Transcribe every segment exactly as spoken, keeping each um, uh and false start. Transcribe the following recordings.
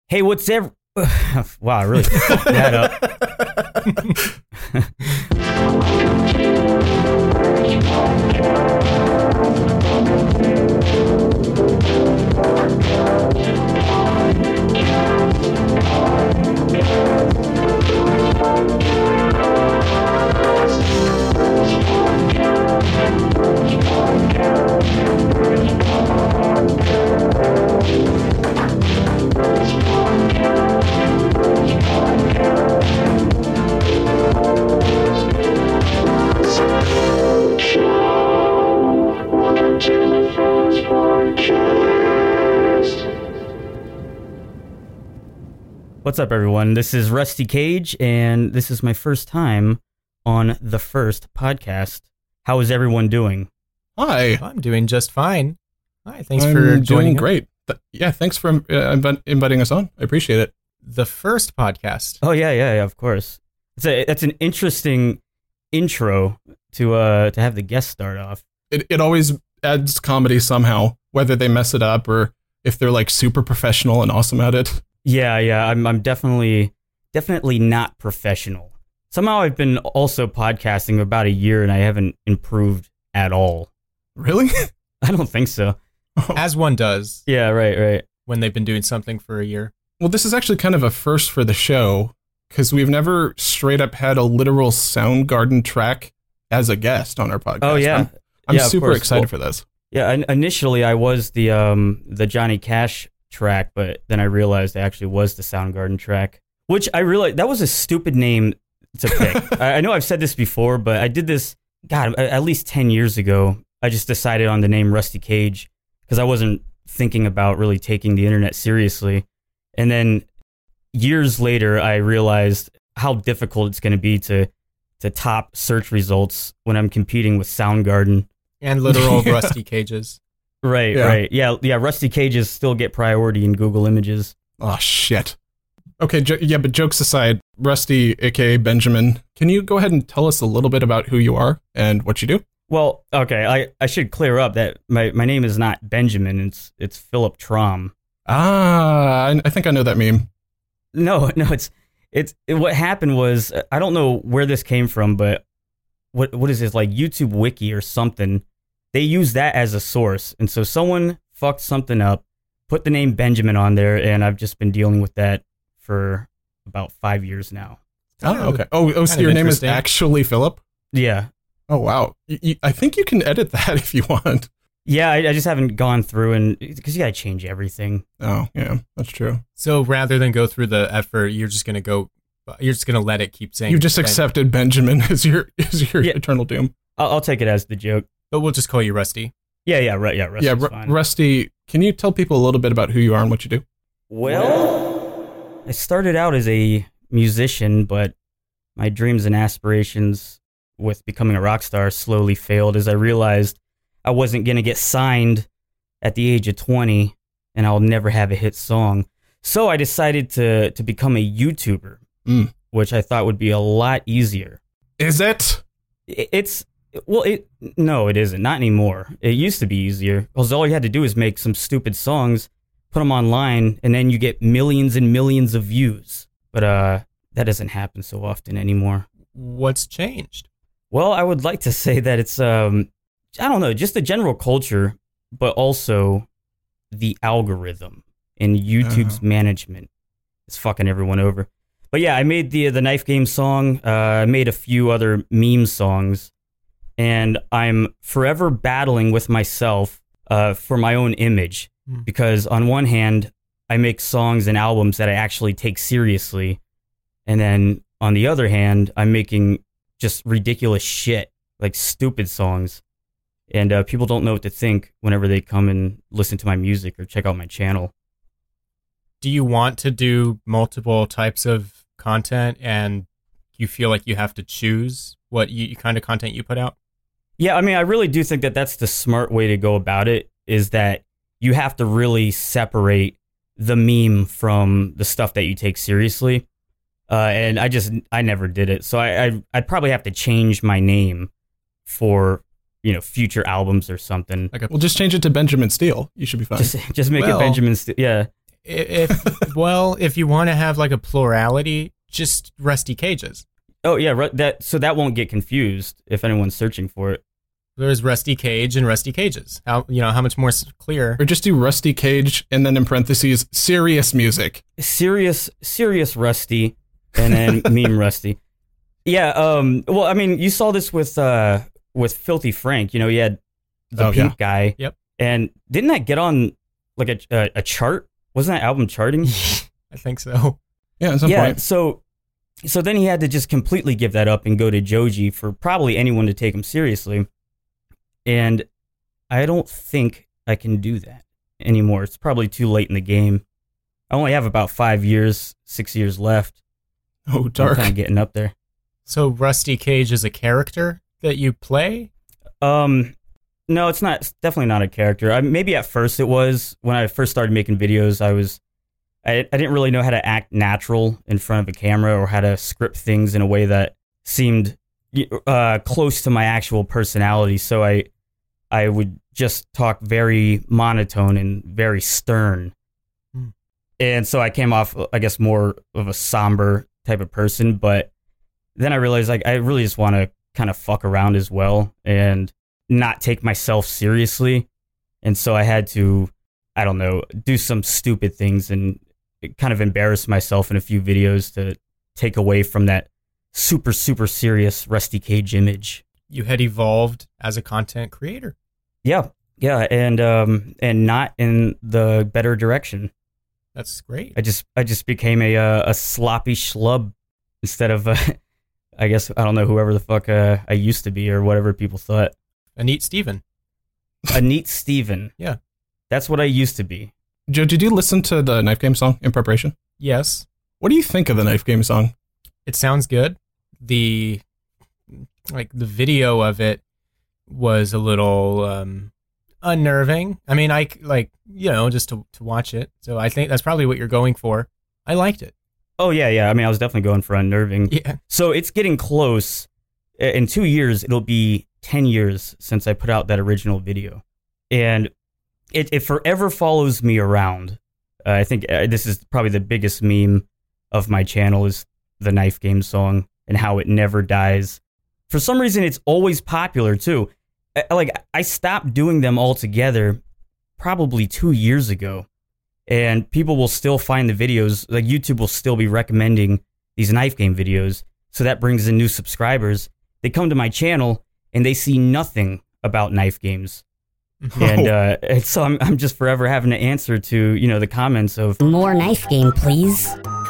Hey, what's ever? Wow, I really fucked that What's up, everyone? This is Rusty Cage, and this is my first time on the first podcast. How is everyone doing? Hi. I'm doing just fine. Hi, thanks I'm for doing joining. great. Th- yeah, thanks for uh, inv- inviting us on. I appreciate it. The first podcast. Oh yeah, yeah, yeah. Of course. It's a that's an interesting intro to uh to have the guest start off. It it always adds comedy somehow, whether they mess it up or if they're like super professional and awesome at it. Yeah, yeah. I'm I'm definitely definitely not professional. Somehow I've been also podcasting about a year and I haven't improved at all. Really? I don't think so. As one does. Yeah, right, right. When they've been doing something for a year. Well, this is actually kind of a first for the show because we've never straight up had a literal Soundgarden track as a guest on our podcast. Oh yeah, I'm, I'm yeah, super excited well, for this. Yeah, in- initially I was the um the Johnny Cash track, but then I realized it actually was the Soundgarden track, which I realized that was a stupid name to pick. I, I know I've said this before, but I did this, God, at least ten years ago. I just decided on the name Rusty Cage because I wasn't thinking about really taking the internet seriously. And then years later, I realized how difficult it's going to be to to top search results when I'm competing with Soundgarden. And literal Rusty Cages. Right, Yeah. right. Yeah, yeah, Rusty Cages still get priority in Google Images. Oh, shit. Okay, jo- yeah, but jokes aside, Rusty, a k a. Benjamin, can you go ahead and tell us a little bit about who you are and what you do? Well, okay, I, I should clear up that my, my name is not Benjamin, it's it's Philip Traum. Ah, I, I think I know that meme. No, no, it's it's it, what happened was, I don't know where this came from, but what what is this, like YouTube Wiki or something? They use that as a source, and so someone fucked something up, put the name Benjamin on there, and I've just been dealing with that for about five years now. Oh, okay. Oh, oh so Kind of your name is interesting. actually Philip? Yeah, Oh, wow. Y- y- I think you can edit that if you want. yeah, I, I just haven't gone through, and because you gotta change everything. Oh, yeah, that's true. So rather than go through the effort, you're just going to go, you're just going to let it keep saying. You just Ben- accepted Benjamin as your as your Yeah. eternal doom. I'll, I'll take it as the joke. But we'll just call you Rusty. Yeah, yeah, right, yeah, Rusty's yeah, Ru- fine. Rusty, can you tell people a little bit about who you are and what you do? Well, I started out as a musician, but my dreams and aspirations with becoming a rock star slowly failed as I realized I wasn't going to get signed at the age of twenty and I'll never have a hit song. So I decided to to become a YouTuber, Mm. which I thought would be a lot easier. Is it? I- It's well, it no, it isn't. Not anymore. It used to be easier because all you had to do is make some stupid songs, put them online, and then you get millions and millions of views. But uh, that doesn't happen so often anymore. What's changed? Well, I would like to say that it's um, I don't know, just the general culture, but also the algorithm and YouTube's Uh-huh. management is fucking everyone over. But yeah, I made the the Knife Game song. Uh, I made a few other meme songs, and I'm forever battling with myself uh, for my own image. Hmm. Because on one hand, I make songs and albums that I actually take seriously, and then on the other hand, I'm making just ridiculous shit, like stupid songs. And uh, people don't know what to think whenever they come and listen to my music or check out my channel. Do you want to do multiple types of content and you feel like you have to choose what you, kind of content you put out? Yeah, I mean, I really do think that that's the smart way to go about it, is that you have to really separate the meme from the stuff that you take seriously. Uh, and I just, I never did it. So I, I, I'd probably have to change my name for, you know, future albums or something. Okay. Well, just change it to Benjamin Steele. You should be fine. Just, just make Well- it Benjamin. St- yeah. If well, if you want to have like a plurality, just Rusty Cages. Oh yeah, ru- that so that won't get confused if anyone's searching for it. There's Rusty Cage and Rusty Cages. How you know how much more s- clear? Or just do Rusty Cage and then in parentheses, serious music. Serious, serious Rusty, and then meme Rusty. Yeah. Um. Well, I mean, you saw this with uh with Filthy Frank. You know, he had the Oh, pink yeah. guy. Yep. And didn't that get on like a a, a chart? Wasn't that album charting? I think so. Yeah, at some yeah. point. So, so then he had to just completely give that up and go to Joji for probably anyone to take him seriously. And I don't think I can do that anymore. It's probably too late in the game. I only have about five years, six years left. Oh, I'm dark. kind of getting up there. So Rusty Cage is a character that you play? Um, no, it's not. It's definitely not a character. I, maybe at first it was. When I first started making videos, I was, I, I didn't really know how to act natural in front of a camera or how to script things in a way that seemed uh, close to my actual personality. So I, I would just talk very monotone and very stern. Hmm. And so I came off, I guess, more of a somber type of person. But then I realized, like, I really just want to kind of fuck around as well and not take myself seriously. And so I had to, I don't know, do some stupid things and kind of embarrass myself in a few videos to take away from that super, super serious Rusty Cage image. You had evolved as a content creator. Yeah. Yeah. And, um, and not in the better direction. That's great. I just, I just became a, uh, a sloppy schlub instead of, uh, I guess, I don't know, whoever the fuck uh, I used to be or whatever people thought. A neat Steven. A neat Steven. Yeah. That's what I used to be. Joe, did you listen to the Knife Game song in preparation? Yes. What do you think of the Knife Game song? It sounds good. The like the video of it was a little um, unnerving. I mean, I like, you know, just to, to watch it. So I think that's probably what you're going for. I liked it. Oh, yeah, yeah. I mean, I was definitely going for unnerving. Yeah. So it's getting close. In two years, it'll be ten years since I put out that original video. And it, it forever follows me around. Uh, I think uh, this is probably the biggest meme of my channel is the Knife Game song and how it never dies. For some reason, it's always popular, too. Uh, Like, I stopped doing them altogether probably two years ago. And people will still find the videos. Like, YouTube will still be recommending these Knife Game videos. So that brings in new subscribers. They come to my channel and they see nothing about knife games. And, uh, and so I'm, I'm just forever having to answer to, you know, the comments of, More Knife Game, please.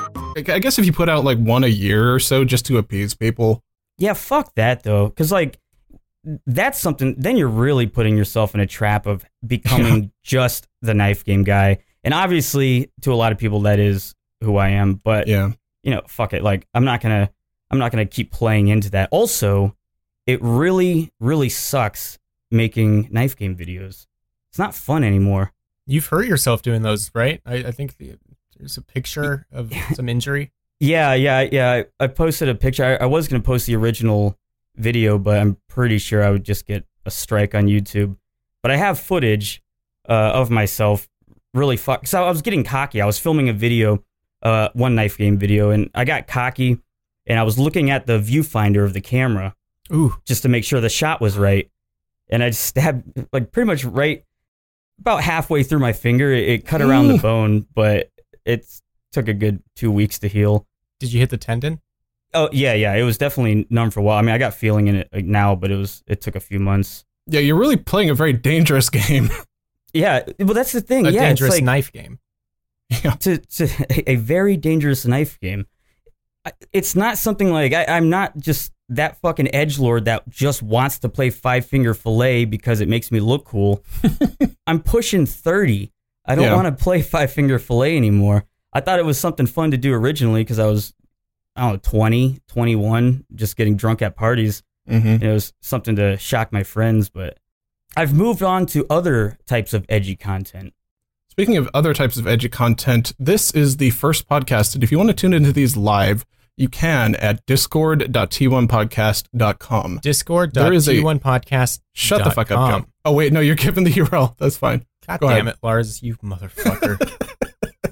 I I guess if you put out like one a year or so just to appease people. yeah, fuck that, though. Because, like, that's something, then you're really putting yourself in a trap of becoming just the Knife Game guy. And obviously, to a lot of people, that is who I am. But, Yeah. you know, fuck it. Like, I'm not going to, I'm not going to keep playing into that. Also, it really, really sucks making Knife Game videos. It's not fun anymore. You've hurt yourself doing those, right? I, I think the, there's a picture of some injury. Yeah, yeah, yeah. I, I posted a picture. I, I was going to post the original video, but I'm pretty sure I would just get a strike on YouTube. But I have footage uh, of myself really fuck. So I was getting cocky. I was filming a video, uh, one Knife Game video, and I got cocky, and I was looking at the viewfinder of the camera. Ooh. Just to make sure the shot was right. And I just stabbed, like, pretty much right about halfway through my finger. It, it cut around Ooh. the bone, but it took a good two weeks to heal. Did you hit the tendon? Oh, yeah, yeah. It was definitely numb for a while. I mean, I got feeling in it like, now, but it was it took a few months. Yeah, you're really playing a very dangerous game. Yeah, well, that's the thing. A yeah, dangerous it's like, knife game. Yeah. to, to a very dangerous knife game. I- It's not something like, I, I'm not just that fucking edgelord that just wants to play Five Finger Fillet because it makes me look cool. I'm pushing thirty. I don't Yeah. want to play Five Finger Fillet anymore. I thought it was something fun to do originally because I was, I don't know, twenty, twenty-one, just getting drunk at parties. Mm-hmm. And it was something to shock my friends, but I've moved on to other types of edgy content. Speaking of other types of edgy content, this is the first podcast, and if you want to tune into these live, you can at discord dot t one podcast dot com. Discord There dot is a- t one podcast. Shut the fuck up, Joe. Oh, wait, no, you're giving the U R L. That's fine. God Go damn ahead. it, Lars, you motherfucker.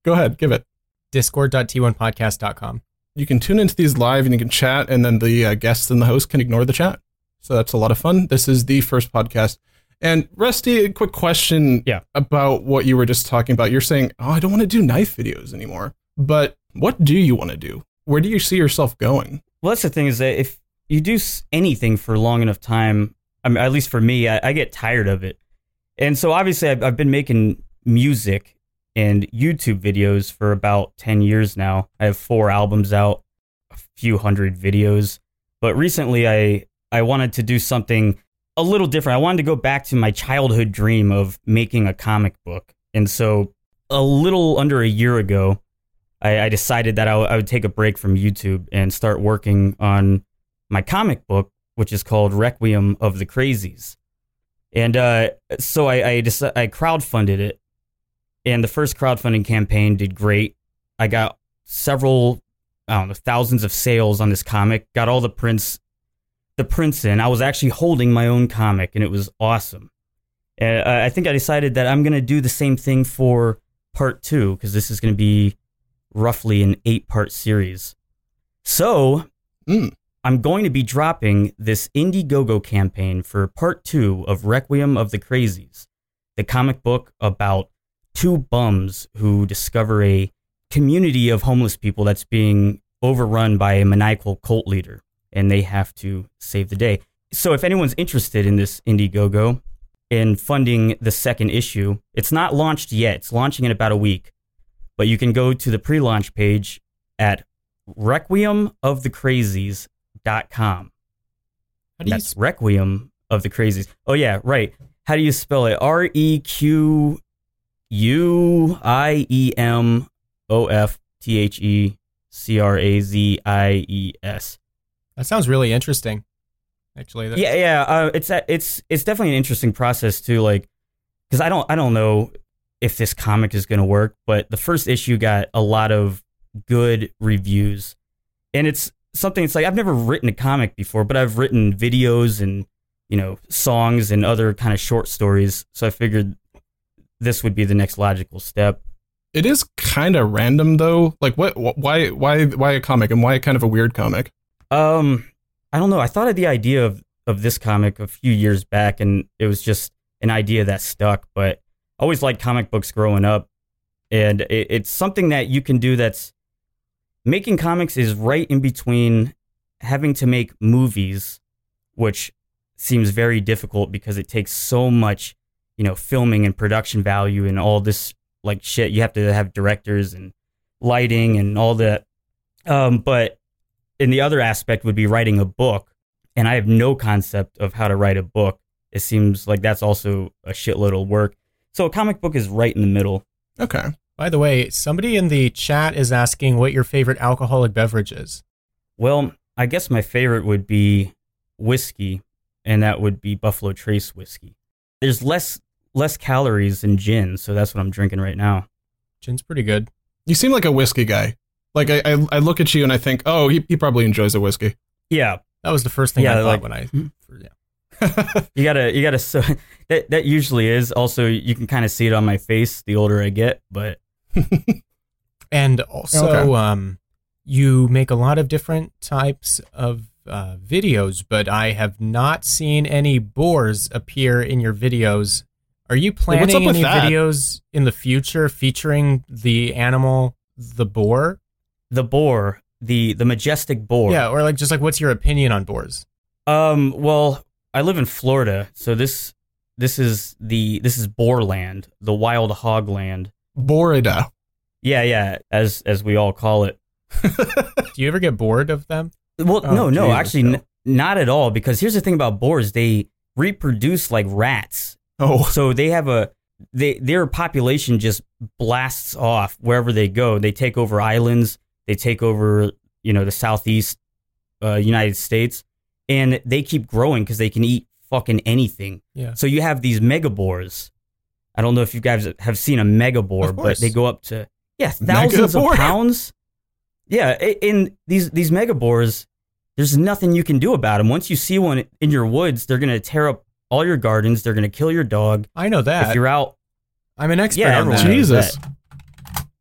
Go ahead, give it. discord dot t one podcast dot com. You can tune into these live and you can chat, and then the uh, guests and the host can ignore the chat. So that's a lot of fun. This is the first podcast. And Rusty, a quick question yeah. about what you were just talking about. You're saying, oh, I don't want to do knife videos anymore. But what do you want to do? Where do you see yourself going? Well, that's the thing is that if you do anything for long enough time, I mean, at least for me, I, I get tired of it. And so obviously I've, I've been making music and YouTube videos for about ten years now. I have four albums out, a few hundred videos. But recently I, I wanted to do something a little different. I wanted to go back to my childhood dream of making a comic book. And so a little under a year ago, I, I decided that I, w- I would take a break from YouTube and start working on my comic book, which is called Requiem of the Crazies. And uh, so I I, dec- I crowdfunded it, and the first crowdfunding campaign did great. I got several, I don't know, thousands of sales on this comic, got all the prints the prints in. I was actually holding my own comic, and it was awesome. Uh, I think I decided that I'm going to do the same thing for part two, because this is going to be roughly an eight-part series. So mm. I'm going to be dropping this Indiegogo campaign for part two of Requiem of the Crazies, the comic book about two bums who discover a community of homeless people that's being overrun by a maniacal cult leader, and they have to save the day. So if anyone's interested in this Indiegogo and funding the second issue, it's not launched yet. It's launching in about a week. But you can go to the pre-launch page at requiem of the crazies dot com. How do you That's sp- Requiem of the Crazies. Oh, yeah, right. How do you spell it? R E Q U I E M O F T H E C R A Z I E S. That sounds really interesting. Actually, that's- Yeah, yeah. Uh, it's a- it's it's definitely an interesting process too. Like, because I don't I don't know if this comic is going to work, but the first issue got a lot of good reviews, and it's something. It's like I've never written a comic before, but I've written videos and you know songs and other kind of short stories. So I figured this would be the next logical step. It is kind of random though. Like, what? wh- Why? Why? Why a comic, and why kind of a weird comic? Um, I don't know. I thought of the idea of, of this comic a few years back, and it was just an idea that stuck. But I always liked comic books growing up, and it, it's something that you can do that's... Making comics is right in between having to make movies, which seems very difficult because it takes so much, you know, filming and production value and all this, like, shit. You have to have directors and lighting and all that. Um, but... And the other aspect would be writing a book, and I have no concept of how to write a book. It seems like that's also a shitload of work. So a comic book is right in the middle. Okay. By the way, somebody in the chat is asking what your favorite alcoholic beverage is. Well, I guess my favorite would be whiskey, and that would be Buffalo Trace whiskey. There's less less calories than gin, so that's what I'm drinking right now. Gin's pretty good. You seem like a whiskey guy. Like, I, I, I look at you and I think, oh, he, he probably enjoys a whiskey. Yeah, That was the first thing Yeah, I thought like- when I... For, yeah. you gotta you gotta. So that that usually is. Also, you can kind of see it on my face the older I get, but. And also, Okay. um, you make a lot of different types of uh, videos, but I have not seen any boars appear in your videos. Are you what's up planning with any that? videos in the future featuring the animal, the boar? The boar, the the majestic boar. Yeah, or like just like what's your opinion on boars? Um. Well, I live in Florida, so this this is the this is Boarland, the wild hog land. Borida. Yeah, yeah. As as we all call it. Do you ever get bored of them? Well, Oh, no, no, Jesus, actually, no. n- not at all. Because here's the thing about boars: they reproduce like rats. Oh, So they have a they their population just blasts off wherever they go. They take over islands. They take over, you know, the southeast uh, United States, and they keep growing because they can eat fucking anything. Yeah. So you have these mega boars. I don't know if you guys have seen a mega boar, Of but course. they go up to yeah thousands of Megaboar? pounds. Yeah, i- in these these mega boars, there's nothing you can do about them. Once you see one in your woods, they're gonna tear up all your gardens. They're gonna kill your dog. I know that. If you're out, I'm an expert yeah, on everyone that. knows Jesus. that.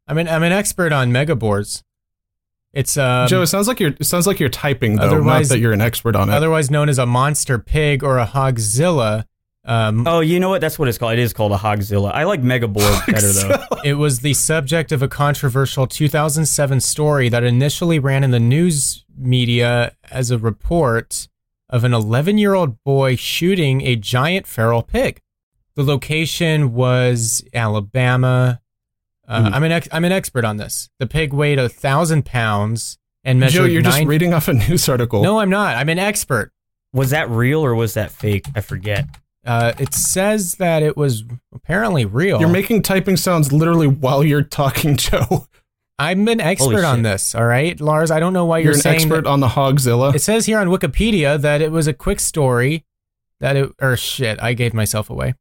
I'm an I'm an expert on megabores. It's um, Joe. It sounds like you're. It sounds like you're typing though, not Otherwise- that you're an expert on it. otherwise known as a monster pig or a hogzilla. Um, Oh, you know what? That's what it's called. It is called a Hogzilla. I like Megabore better though. It was the subject of a controversial two thousand seven story that initially ran in the news media as a report of an eleven-year-old boy shooting a giant feral pig. The location was Alabama. Uh, Hmm. I'm an ex- I'm an expert on this. The pig weighed a thousand pounds and measured. Joe, you're nine- just reading off a news article. No, I'm not. I'm an expert. Was that real or was that fake? I forget. Uh, it says that it was apparently real. You're making typing sounds literally while you're talking, Joe. I'm an expert on shit. this. All right, Lars. I don't know why You're, you're, an saying expert that- on the Hogzilla. It says here on Wikipedia that it was a quick story. That it or shit. I gave myself away.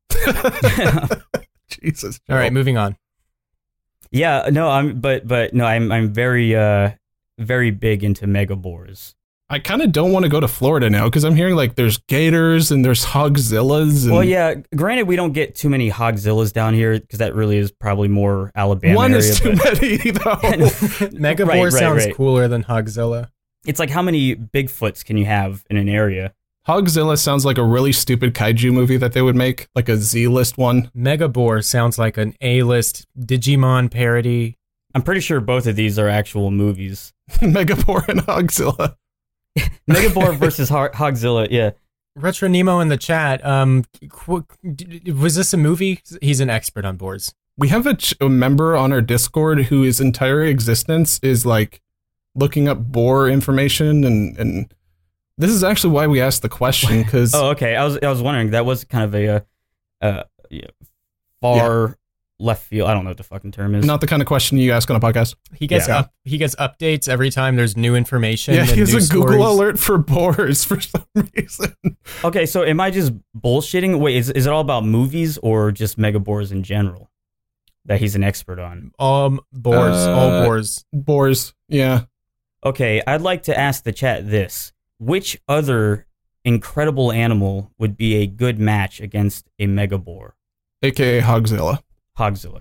Jesus. All right, moving on. Yeah, no, I'm but but no, I'm I'm very uh very big into Megabores. I kind of don't want to go to Florida now because I'm hearing like there's gators and there's Hogzillas. And Well, yeah, granted we don't get too many Hogzillas down here because that really is probably more Alabama one area. is too but many though. Megabore Right, right, sounds right. cooler than Hogzilla. it's like how many Bigfoots can you have in an area? Hogzilla sounds like a really stupid kaiju movie that they would make, like a Z-list one. Megabore sounds like an A-list Digimon parody. I'm pretty sure both of these are actual movies. Megabore and Hogzilla. Megabore versus Ho- Hogzilla, yeah. Retro Nemo in the chat. Um, qu- d- was this a movie? He's an expert on boards. We have a, ch- a member on our Discord whose entire existence is like looking up boar information, and and this is actually why we asked the question because Oh, okay. I was I was wondering that was kind of a uh, uh yeah, far left field. I don't know what the fucking term is. not the kind of question you ask on a podcast. He gets Yeah. up. He gets updates every time there's new information. Yeah, and he has news a Google stories. alert for boars for some reason. Okay, so am I just bullshitting? Wait, is is it all about movies or just Megabores in general that he's an expert on? Um, boars, Uh, all boars. Boars, yeah. Okay, I'd like to ask the chat this. Which other incredible animal would be a good match against a Megabore? A K A Hogzilla. Hogzilla.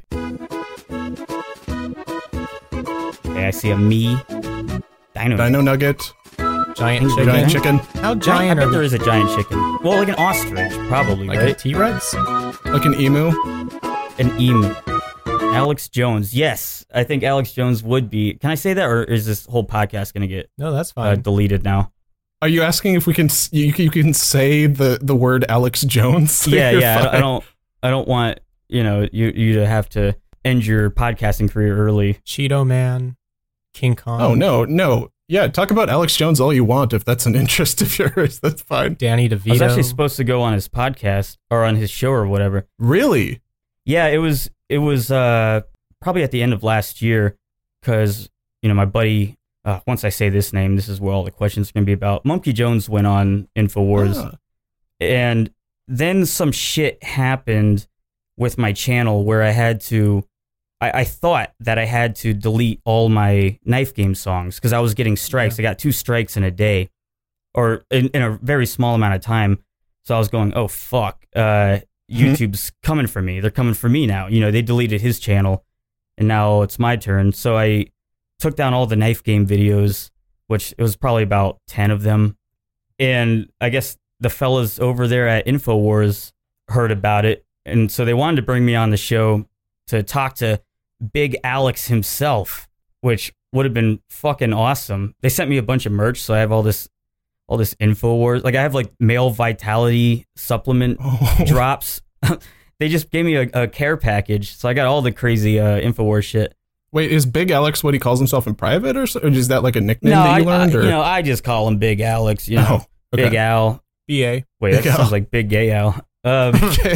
Okay, I see a me. Dino. Dino Nugget. Giant Giant chicken. Giant chicken. How Giant, giant I are bet there we? is a giant chicken. Well, like an ostrich, probably, Like a right? T-Rex? Like an emu. An emu. Alex Jones. Yes, I think Alex Jones would be. Can I say that, or is this whole podcast going to get No, that's uh, fine. deleted now? Are you asking if we can s- you, you can say the, the word Alex Jones? Yeah, You're yeah. I don't, I fine. don't. I don't want you know you you to have to end your podcasting career early. Cheeto Man, King Kong. Oh no, no. Yeah, talk about Alex Jones all you want if that's an interest of yours. That's fine. Danny I was DeVito. actually supposed to go on his podcast or on his show or whatever. Really? Yeah, it was it was uh, probably at the end of last year because you know my buddy. Uh, once I say this name, this is where all the questions are gonna be about. Monkey Jones went on Infowars, Ah. and then some shit happened with my channel where I had to. I, I thought that I had to delete all my Knife Game songs because I was getting strikes. I got two strikes in a day, or in, in a very small amount of time. So I was going, oh fuck, uh, YouTube's coming for me. They're coming for me now. You know, they deleted his channel, and now it's my turn. So I took down all the Knife Game videos, which it was probably about ten of them, and I guess the fellas over there at Infowars heard about it, and so they wanted to bring me on the show to talk to Big Alex himself, which would have been fucking awesome. They sent me a bunch of merch, so I have all this, all this Infowars. Like I have like male vitality supplement Oh. drops. They just gave me a, a care package, so I got all the crazy uh, Infowars shit. Wait, is Big Alex what he calls himself in private, or, so, or is that like a nickname No, that you I, I, learned? Or? you know, I just call him Big Alex. You know, Oh, okay. Big Al. B A. Wait, Big that Al. sounds like Big Gay Al. Um, Okay.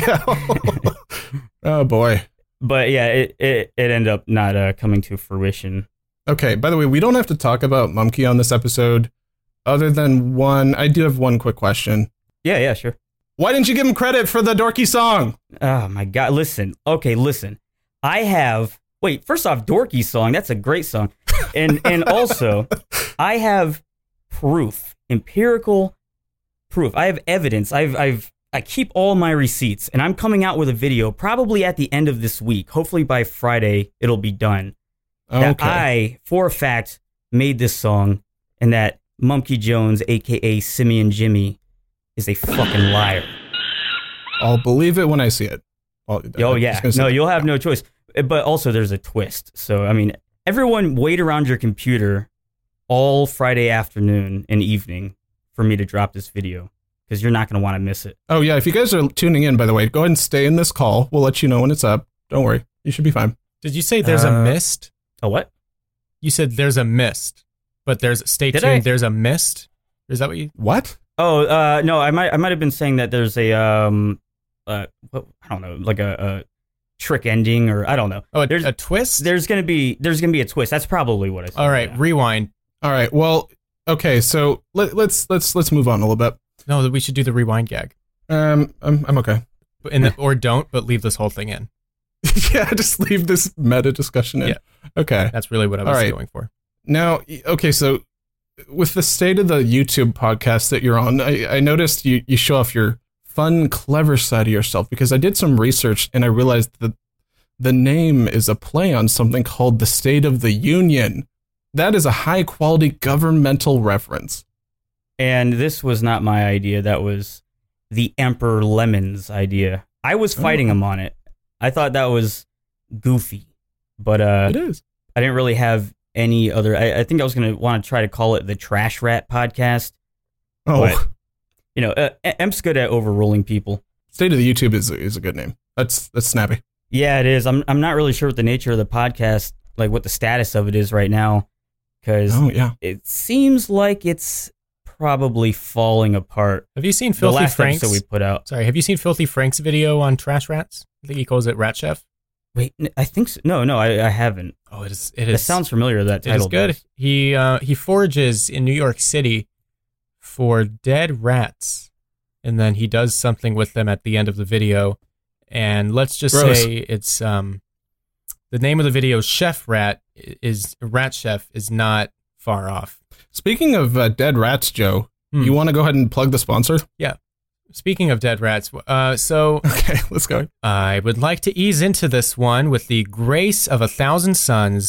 Oh boy. but yeah, it, it, it ended up not uh, coming to fruition. Okay, by the way, we don't have to talk about Mumkey on this episode, other than one. I do have one quick question. Yeah, yeah, sure. Why didn't you give him credit for the dorky song? Oh my God. Listen. Okay, listen. I have, wait, first off, Dorky Song. That's a great song. And, and also, I have proof, empirical proof. I have evidence. I've, I've, I keep all my receipts, and I'm coming out with a video probably at the end of this week. Hopefully by Friday, it'll be done. Oh, that okay. I, for a fact, made this song, and that Mumkey Jones, aka Simeon Jimmy, is a fucking liar. I'll believe it when I see it. I'll, Oh I'm yeah, just gonna say no, that. you'll have no choice. But also, there's a twist. So I mean, everyone wait around your computer all Friday afternoon and evening for me to drop this video, because you're not going to want to miss it. Oh, yeah. If you guys are tuning in, by the way, go ahead and stay in this call. We'll let you know when it's up. Don't worry. You should be fine. Did you say there's Uh, a mist? A what? You said there's a mist, but there's stay Did tuned. I? There's a mist. Is that what you? What? Oh, uh, no, I might I might have been saying that there's a um, uh, what, I don't know, like a, a trick ending, or I don't know. Oh, a, There's- a twist. There's gonna be there's gonna be a twist. That's probably what I said. All right, yeah. rewind. All right. Well, okay. So let, let's let's let's move on a little bit. No, we should do the rewind gag, Um, I'm I'm okay. But in the, or don't, but leave this whole thing in. Yeah, just leave this meta discussion in. Yeah. Okay. That's really what I was All right. going for. Now, okay, so with the state of the YouTube podcast that you're on, I, I noticed you, you show off your fun, clever side of yourself, because I did some research and I realized that the name is a play on something called the State of the Union. That is a high quality governmental reference. And this was not my idea. That was the Emperor Lemon's idea. I was fighting Oh. him on it. I thought that was goofy, but uh, It is. I didn't really have any other. I, I think I was going to want to try to call it the Trash Rat Podcast. Oh, But, you know, uh, Emp's good at overruling people. State of the YouTube is is a good name. That's that's snappy. Yeah, it is. I'm I'm not really sure what the nature of the podcast, like what the status of it is right now, because Oh yeah. it seems like it's probably falling apart. Have you seen The Filthy last Frank's? episode we put out. Sorry, have you seen Filthy Frank's video on Trash Rats? I think he calls it Rat Chef. Wait, n- I think so. No, no, I, I haven't. Oh, it is. It It is. sounds familiar. That It title is good. does. He uh, he forages in New York City for dead rats, and then he does something with them at the end of the video. And let's just Gross. say it's um, the name of the video, Chef Rat, is Rat Chef, is not far off. Speaking of uh, dead rats, Joe, Hmm. you want to go ahead and plug the sponsor? Speaking of dead rats, uh, so Okay, let's go. I would like to ease into this one with the grace of a thousand suns.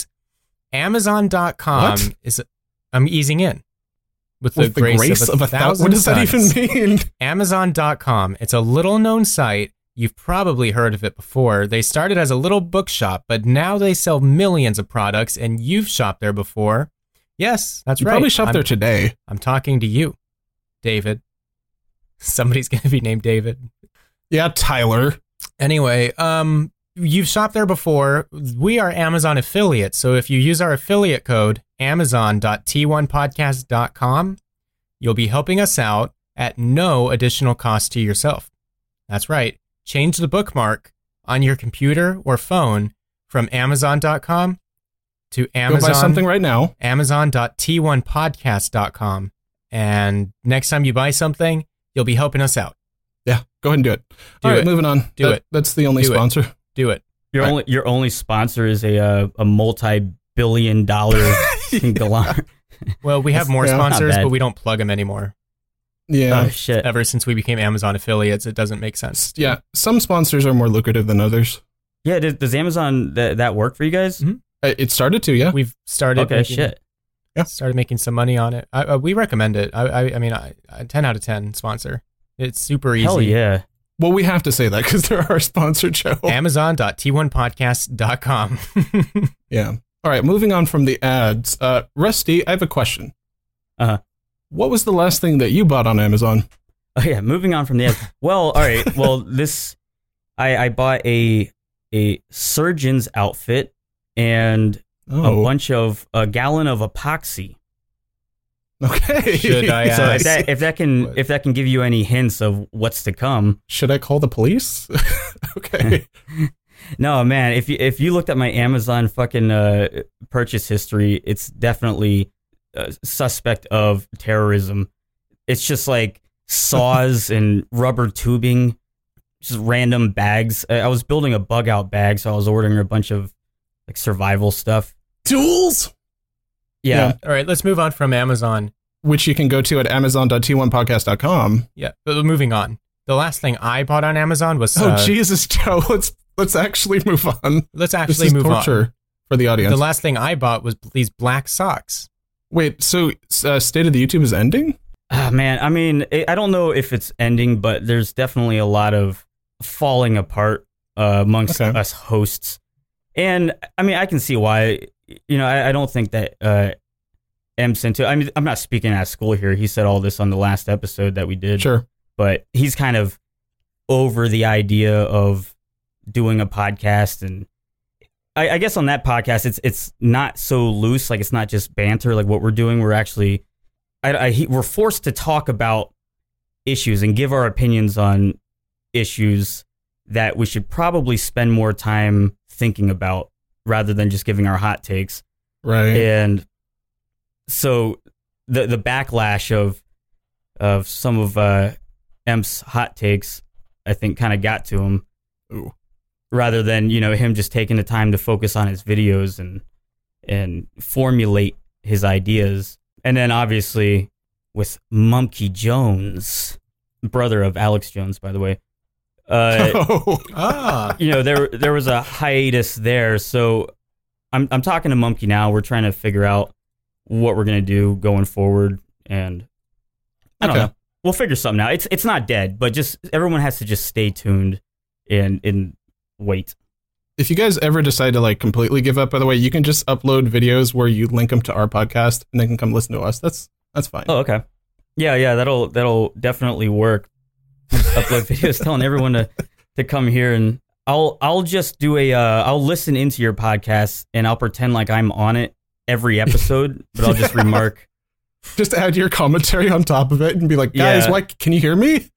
Amazon dot com What? is. I'm easing in with the, With the grace, grace of a thou- thousand What does that suns. even mean? Amazon dot com. It's a little known site. You've probably heard of it before. They started as a little bookshop, but now they sell millions of products, and you've shopped there before. Yes, that's You right. probably shopped I'm, there today. I'm talking to you, David. Somebody's going to be named David. Yeah, Tyler. Anyway, um, you've shopped there before. We are Amazon affiliates, so if you use our affiliate code amazon dot t one podcast dot com, you'll be helping us out at no additional cost to yourself. That's right. Change the bookmark on your computer or phone from amazon dot com to Go buy Amazon something right now. amazon dot t one podcast dot com, and next time you buy something, you'll be helping us out. Yeah, go ahead and do it. Do All right, it. moving on. Do That- it. That's the only Do it. sponsor. Do it. Your Right. only your only sponsor is a uh, a multi billion dollar conglomerate. Well, we have That's- more yeah, not sponsors, bad. but we don't plug them anymore. Yeah. Oh shit! Ever since we became Amazon affiliates, it doesn't make sense. Yeah, some sponsors are more lucrative than others. Yeah, does, does Amazon that that work for you guys? Mhm. Uh, It started to, yeah. We've started Okay, making, shit. Yeah. started making some money on it. I, uh, we recommend it. I, I, I mean, I, I, ten out of ten sponsor. It's super easy. Hell yeah! Well, we have to say that because they're our sponsor, Joe. amazon dot t one podcast dot com. Yeah. All right, moving on from the ads. Uh, Rusty, I have a question. Uh-huh. What was the last thing that you bought on Amazon? Oh yeah, moving on from the ads. Well, all right. Well, this I I bought a a surgeon's outfit and Oh, a bunch of a gallon of epoxy. okay. Should I So if ask? that if that can What? if that can give you any hints of what's to come. Should I call the police? Okay. No, man, if you if you looked at my Amazon fucking uh, purchase history, it's definitely uh, suspect of terrorism. It's just like saws and rubber tubing, just random bags. I I was building a bug out bag, so I was ordering a bunch of like survival stuff. Tools, Yeah, All right, let's move on from Amazon. which you can go to at amazon dot t one podcast dot com. Yeah, but moving on. The last thing I bought on Amazon was. Oh, uh, Jesus, Joe. Let's let's actually move on. Let's This actually is move on. torture. for the audience. The last thing I bought was these black socks. Wait, so uh, State of the YouTube is ending? Ah, man, I mean, I don't know if it's ending, but there's definitely a lot of falling apart uh, amongst Okay. us hosts. And, I mean, I can see why. You know, I, I don't think that uh, M. Cento, I mean, I'm not speaking at school here. He said all this on the last episode that we did. Sure. But he's kind of over the idea of doing a podcast, and I, I guess on that podcast it's it's not so loose, like it's not just banter like what we're doing. We're actually I, I he, we're forced to talk about issues and give our opinions on issues that we should probably spend more time thinking about rather than just giving our hot takes. Right. And so the the backlash of of some of uh, M's hot takes, I think, kind of got to him. Ooh. Rather than, you know, him just taking the time to focus on his videos and and formulate his ideas. And then obviously with Mumkey Jones, brother of Alex Jones, by the way, uh, Oh. Ah. you know, there there was a hiatus there. So I'm I'm talking to Mumkey now. We're trying to figure out what we're gonna do going forward, and I don't Okay. know. We'll figure something out. It's it's not dead, but just everyone has to just stay tuned and and wait. If you guys ever decide to like completely give up, by the way, you can just upload videos where you link them to our podcast and they can come listen to us. That's that's fine. Oh, okay. Yeah, yeah, that'll that'll definitely work. Just upload videos telling everyone to, to come here, and I'll I'll just do a uh, I'll listen into your podcast and I'll pretend like I'm on it every episode, but I'll just remark. Just add your commentary on top of it and be like, guys, Yeah. why can you hear me?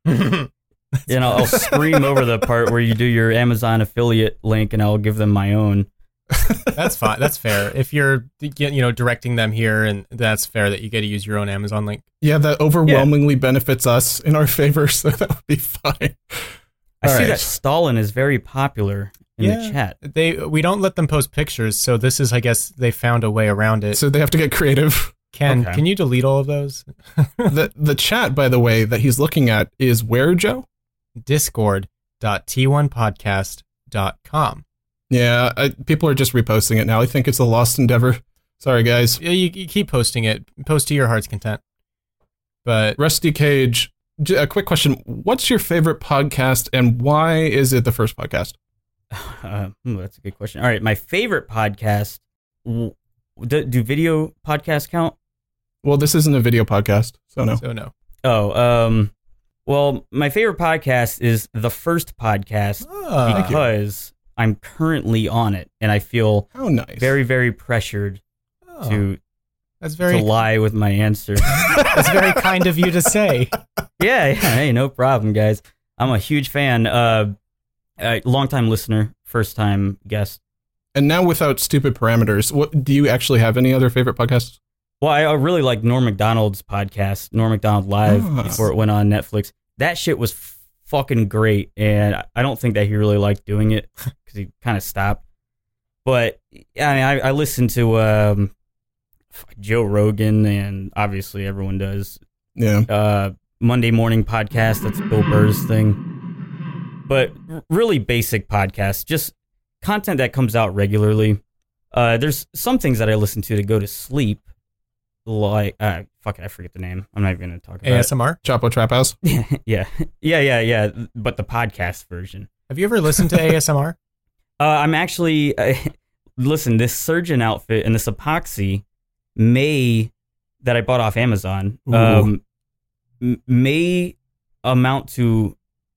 You know, I'll scream over the part where you do your Amazon affiliate link, and I'll give them my own. That's fine. That's fair. If you're, you know, directing them here, and that's fair that you get to use your own Amazon link. Yeah, that overwhelmingly benefits us in our favor, so that would be fine. I All see right. that Stalin is very popular in Yeah. the chat. They we don't let them post pictures, so this is, I guess, they found a way around it. So they have to get creative. Ken, Okay. can you delete all of those? the the chat, by the way, that he's looking at is where, Joe? discord dot t one podcast dot com. Yeah, I, people are just reposting it now. I think it's a lost endeavor. Sorry, guys. Yeah, you, you keep posting it. Post to your heart's content. But Rusty Cage, j- a quick question. What's your favorite podcast and why is it the first podcast? Uh, hmm, that's a good question. All right, my favorite podcast. w- Do, do video podcasts count? Well, this isn't a video podcast, so no. so no. Oh, um, well, my favorite podcast is the first podcast Ah, because I'm currently on it, and I feel How nice. very, very pressured oh, to that's to very lie with my answer. that's very kind of you to say. yeah, yeah, hey, no problem, guys. I'm a huge fan. Uh, uh long-time listener, first-time guest. And now without stupid parameters, what do you actually have any other favorite podcasts? Well, I I really like Norm Macdonald's podcast, Norm Macdonald Live, Ah. before it went on Netflix. That shit was f- fucking great, and I- I don't think that he really liked doing it because he kind of stopped. But I mean, I, I listen to um, Joe Rogan, and obviously everyone does. Yeah. Uh, Monday Morning Podcast, that's Bill Burr's thing. But r- really basic podcasts, just content that comes out regularly. Uh, there's some things that I listen to to go to sleep. Like, uh, fuck it, I forget the name. I'm not even going to talk about A S M R. Chapo Trap House. it. yeah, yeah, yeah, yeah. But the podcast version. Have you ever listened to A S M R? Uh, I'm actually uh, listen. This surgeon outfit and this epoxy may that I bought off Amazon Ooh. um, m- may amount to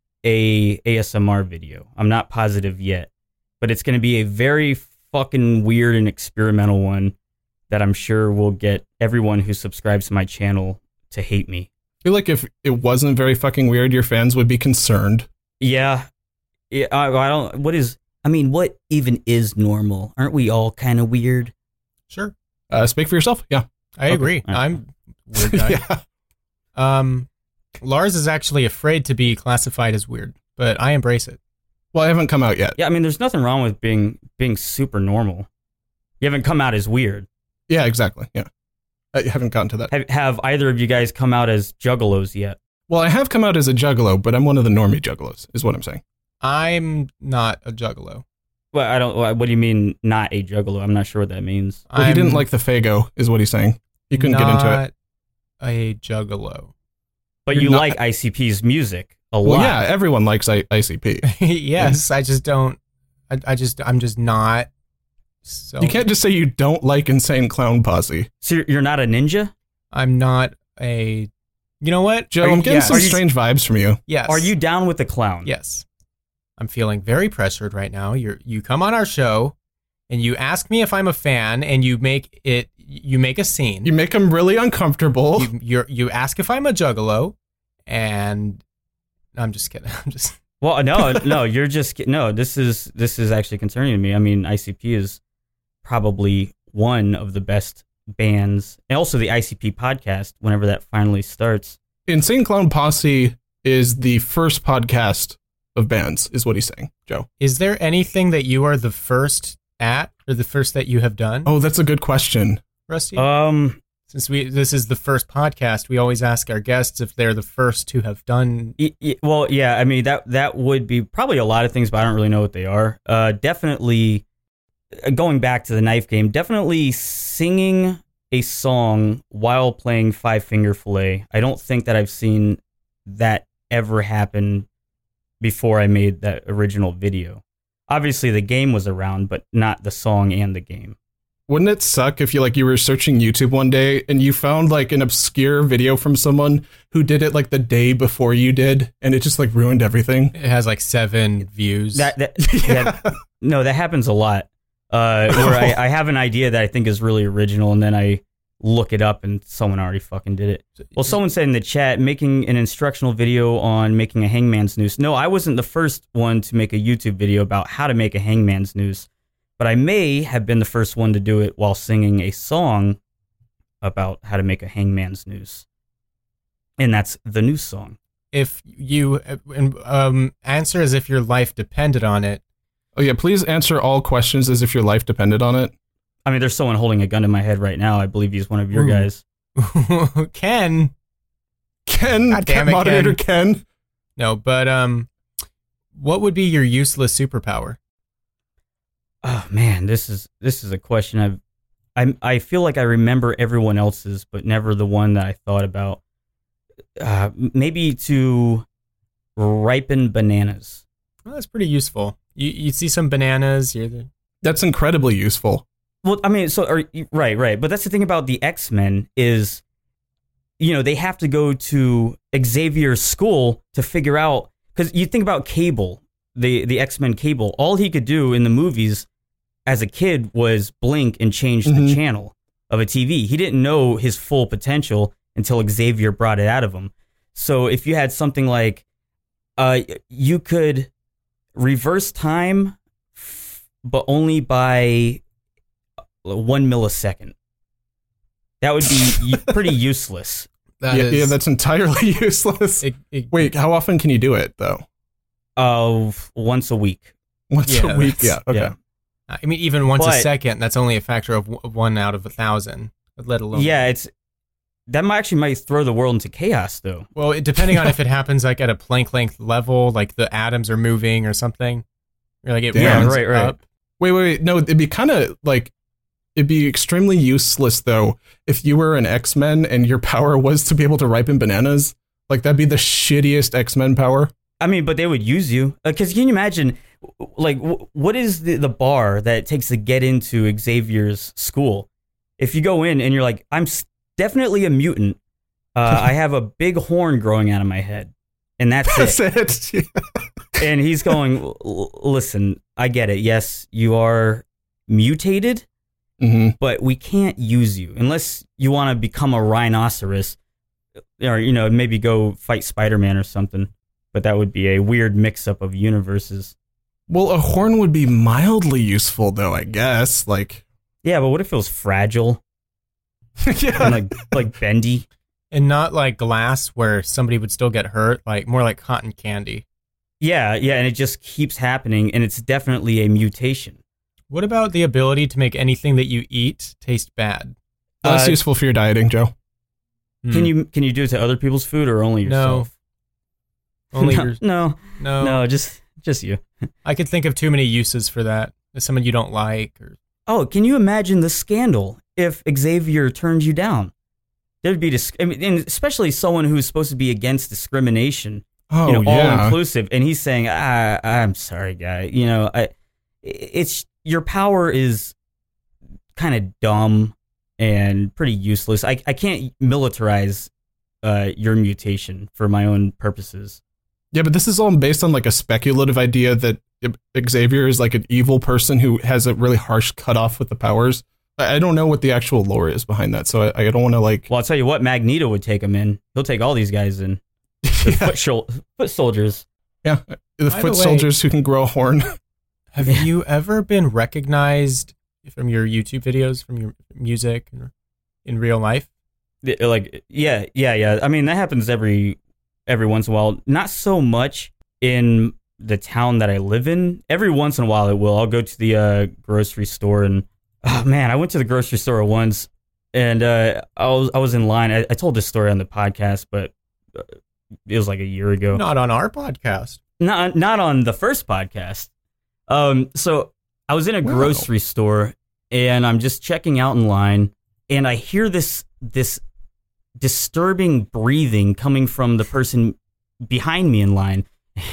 a A S M R video. I'm not positive yet, but it's going to be a very fucking weird and experimental one that I'm sure will get everyone who subscribes to my channel to hate me. I feel like if it wasn't very fucking weird, your fans would be concerned. Yeah, yeah. I, I don't. What is? I mean, what even is normal? Aren't we all kind of weird? Sure, Uh, speak for yourself. Yeah. I Okay. agree. All right. I'm a weird guy. yeah. Um, Lars is actually afraid to be classified as weird, but I embrace it. Well, I haven't come out yet. Yeah, I mean, there's nothing wrong with being being super normal. You haven't come out as weird. Yeah, exactly. Yeah. I haven't gotten to that. Have, have either of you guys come out as juggalos yet? Well, I have come out as a juggalo, but I'm one of the normie juggalos, is what I'm saying. I'm not a juggalo. Well, I don't. What do you mean, not a juggalo? I'm not sure what that means. Well, he didn't I'm like the Fago, is what he's saying. He couldn't get into it. not a juggalo. But You're you not- like I C P's music a lot. Well, yeah, everyone likes I- ICP. Yes, I just don't. I, I just I'm just not. So You can't just say you don't like Insane Clown Posse. So you're- you're not a ninja? I'm not a. You know what, Joe, Are I'm you- getting yes. some strange vibes from you. Yes. Are you down with the clown? Yes. I'm feeling very pressured right now. You you come on our show, and you ask me if I'm a fan, and you make it. You make a scene. You make him really uncomfortable. You you're, you ask if I'm a juggalo, and I'm just kidding. I'm just. Well, no, no, you're just no. This is this is actually concerning to me. I mean, I C P is probably one of the best bands, and also the I C P podcast. Whenever that finally starts, Insane Clown Posse is the first podcast of bands, is what he's saying, Joe. Is there anything that you are the first at, or the first that you have done, Oh, that's a good question. Rusty? um, Since we this is the first podcast, we always ask our guests if they're the first to have done. y- y- well, yeah, I mean that that would be probably a lot of things, but I don't really know what they are. Uh, definitely uh, going back to the knife game. Definitely singing a song while playing Five Finger Fillet. I don't think that I've seen that ever happen before I made that original video. Obviously, the game was around, but not the song and the game. Wouldn't it suck if you like you were searching YouTube one day and you found like an obscure video from someone who did it like the day before you did, and it just like ruined everything? It has like seven views. That, that, that no, that happens a lot. Uh, where I, I have an idea that I think is really original, and then I look it up, and someone already fucking did it. Well, someone said in the chat, making an instructional video on making a hangman's noose. No, I wasn't the first one to make a YouTube video about how to make a hangman's noose, but I may have been the first one to do it while singing a song about how to make a hangman's noose. And that's the noose song. If you um, answer as if your life depended on it. Oh yeah, please answer all questions as if your life depended on it. I mean, there's someone holding a gun to my head right now. I believe he's one of your Ooh. guys. Ken. Ken, God damn Ken it, moderator Ken. No, but um, what would be your useless superpower? Oh man, this is this is a question I've I I feel like I remember everyone else's, but never the one that I thought about. Uh, maybe to ripen bananas. Well, that's pretty useful. You you see some bananas. You're the That's incredibly useful. Well, I mean, so are, right, right, but that's the thing about the X-Men is, you know, they have to go to Xavier's school to figure out, because you think about Cable, the the X-Men Cable, all he could do in the movies as a kid was blink and change Mhm. the channel of a T V. He didn't know his full potential until Xavier brought it out of him. So if you had something like, uh, you could reverse time, f- but only by one millisecond. That would be u- pretty useless. that yeah, is- yeah, that's entirely useless. it- it- Wait, how often can you do it though? Of once a week. Once Yeah, a week? that's- Yeah. Okay. yeah. I mean, even once a But- second, that's only a factor of w- one out of a thousand. Let alone. Yeah, it's that might actually might throw the world into chaos, though. Well, it, depending on if it happens like at a Planck length level, like the atoms are moving or something, or like it Damn, runs right, right. up. Wait, wait, wait. No, it'd be kind of like it'd be extremely useless though if you were an X-Men and your power was to be able to ripen bananas. Like that'd be the shittiest X-Men power. I mean, but they would use you because can you imagine, like, w- what is the the bar that it takes to get into Xavier's school? If you go in and you're like, I'm s- definitely a mutant. Uh, I have a big horn growing out of my head, and that's That's it. it. And he's going, "L- listen, I get it. Yes, you are mutated, hmm but we can't use you unless you want to become a rhinoceros or, you know, maybe go fight Spider-Man or something. But that would be a weird mix-up of universes. Well, a horn would be mildly useful though, I guess. Like, Yeah, but what if it was fragile yeah. and like like bendy? And not like glass where somebody would still get hurt, like more like cotton candy. Yeah, yeah, and it just keeps happening, and it's definitely a mutation. What about the ability to make anything that you eat taste bad? That's Uh, useful for your dieting, Joe. Can Hmm. you can you do it to other people's food or only No. yourself? Only no, your, no, no. no, just just you. I could think of too many uses for that. someone you don't like, or Oh, can you imagine the scandal if Xavier turned you down? There'd be, dis- I mean, and especially someone who's supposed to be against discrimination, Oh, you know, all yeah. inclusive, and he's saying, ah, "I'm sorry, guy. You know, I, it's your power is kind of dumb and pretty useless. I, I can't militarize uh, your mutation for my own purposes." Yeah, but this is all based on like a speculative idea that Xavier is like an evil person who has a really harsh cutoff with the powers. I I don't know what the actual lore is behind that, so I, I don't want to like. Well, I'll tell you what, Magneto would take him in. He'll take all these guys in. The Yeah. foot, shol- foot soldiers. Yeah, the By foot the way- soldiers who can grow a horn. have Yeah. you ever been recognized from your YouTube videos, from your music, or in real life? Yeah, Like, yeah, yeah, yeah. I mean, that happens every every once in a while. Not so much in the town that I live in. Every once in a while, it will. I'll go to the uh, grocery store, and oh man, I went to the grocery store once, and uh, I was I was in line. I, I told this story on the podcast, but uh, it was like a year ago. Not on our podcast. Not not on the first podcast. Um, so I was in a Wow. grocery store and I'm just checking out in line, and I hear this this disturbing breathing coming from the person behind me in line.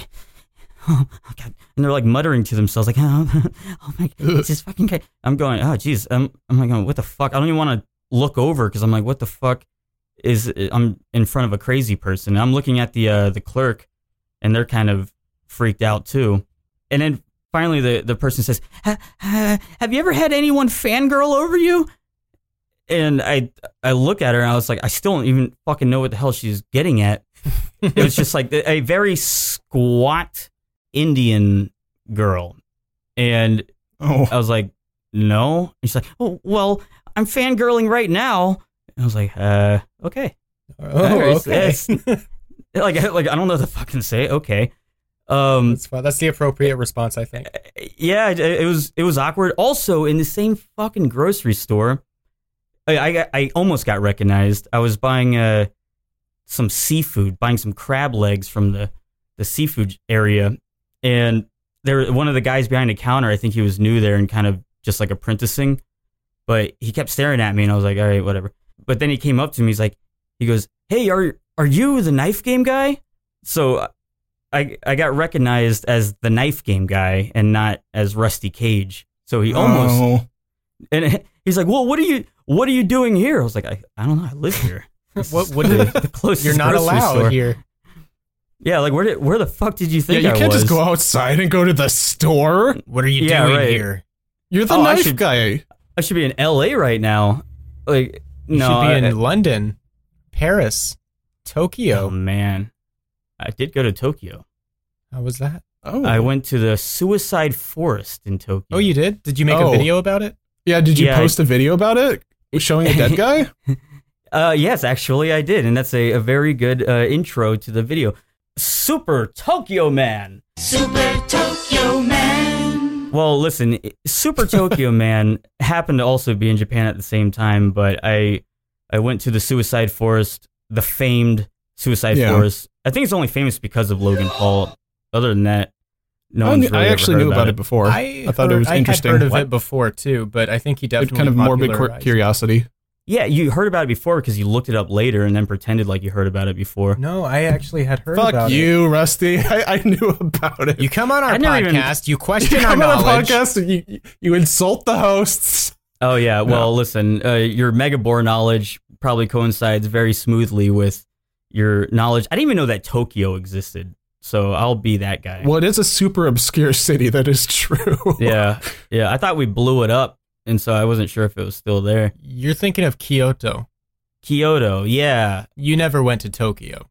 Oh, God. And they're like muttering to themselves, like, oh, oh my God, it's this fucking guy. I'm going, oh, geez. I'm, I'm like, going, what the fuck? I don't even want to look over because I'm like, what the fuck is, I'm in front of a crazy person. And I'm looking at the, uh, the clerk, and they're kind of freaked out too. And then finally the, the person says, ha, ha, have you ever had anyone fangirl over you? And I, I look at her and I was like, I still don't even fucking know what the hell she's getting at. It was just like a very squat Indian girl. And Oh, I was like, no. And she's like, oh, well, I'm fangirling right now. And I was like, uh, okay. Oh, Alright, okay. it's- Like, like I don't know what to fucking say. Okay. Um, That's fine. That's the appropriate response, I think. yeah, it, it was, it was awkward. Also, in the same fucking grocery store, I, I, I almost got recognized. I was buying uh, some seafood, buying some crab legs from the, the seafood area. And there, one of the guys behind the counter, I think he was new there and kind of just like apprenticing, but he kept staring at me and I was like, all right, whatever. But then he came up to me. He's like, he goes, hey, are, are you the knife game guy? So I, I got recognized as the knife game guy and not as Rusty Cage. So he almost, oh. and he's like, well, what are you, what are you doing here? I was like, I, I don't know. I live here. This What? is What? the, Did, the closest you're not grocery allowed store. here. Yeah. Like where did, where the fuck did you Yeah, think you I can't was? just go outside and go to the store. What are you Yeah, doing right. here? You're the Oh, I knife should- guy. I should be in L A right now. Like, You no, should be I- in London, Paris, oh Tokyo. man, I did go to Tokyo. How was that? Oh, I went to the Suicide Forest in Tokyo. Oh, you did? Did you make Oh. a video about it? yeah. Did you Yeah, post a video about it showing a dead guy? Uh, yes, actually, I did, and that's a, a very good uh, intro to the video. Super Tokyo Man. Super Tokyo Man. Well, listen, Super Tokyo Man happened to also be in Japan at the same time, but I I went to the Suicide Forest, the famed Suicide Yeah. Forest. I think it's only famous because of Logan Paul. Other than that, no I, one's knew- really I ever actually heard knew about it. it before. I, I thought it heard- was I interesting. had heard of What? it before too, but I think he It definitely kind of morbid cur- popularized- curiosity. Yeah, you heard about it before because you looked it up later and then pretended like you heard about it before. No, I actually had heard Fuck about you, Rusty. I, I knew about it. it. You come on our I never even- podcast, you You question our come on a knowledge. podcast and you, you insult the hosts. Oh yeah, well No. listen, uh, your Megabore knowledge probably coincides very smoothly with your knowledge. I didn't even know that Tokyo existed, so I'll be that guy. Well, it is a super obscure city. That is true. Yeah, yeah. I thought we blew it up, and so I wasn't sure if it was still there. You're thinking of Kyoto. Kyoto, yeah, You never went to Tokyo.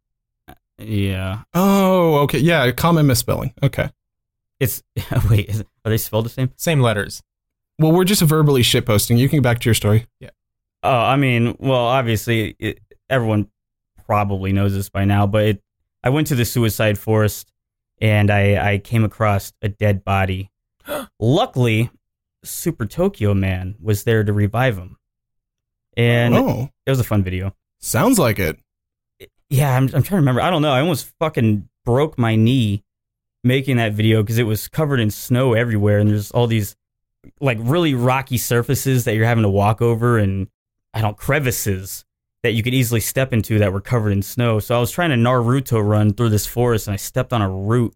yeah. Oh, okay. Yeah, common misspelling. Okay. It's wait, is it, are they spelled the same? Same letters. Well, we're just verbally shitposting. You can get back to your story. Oh, I mean, well, obviously, it, everyone probably knows this by now, but it, I went to the Suicide Forest and I, I came across a dead body. Luckily, Super Tokyo Man was there to revive him. And Oh, it was a fun video. sounds like it. Yeah, I'm, I'm trying to remember. I don't know. I almost fucking broke my knee making that video because it was covered in snow everywhere and there's all these like really rocky surfaces that you're having to walk over, and I don't crevices that you could easily step into that were covered in snow. So I was trying to Naruto run through this forest, and I stepped on a root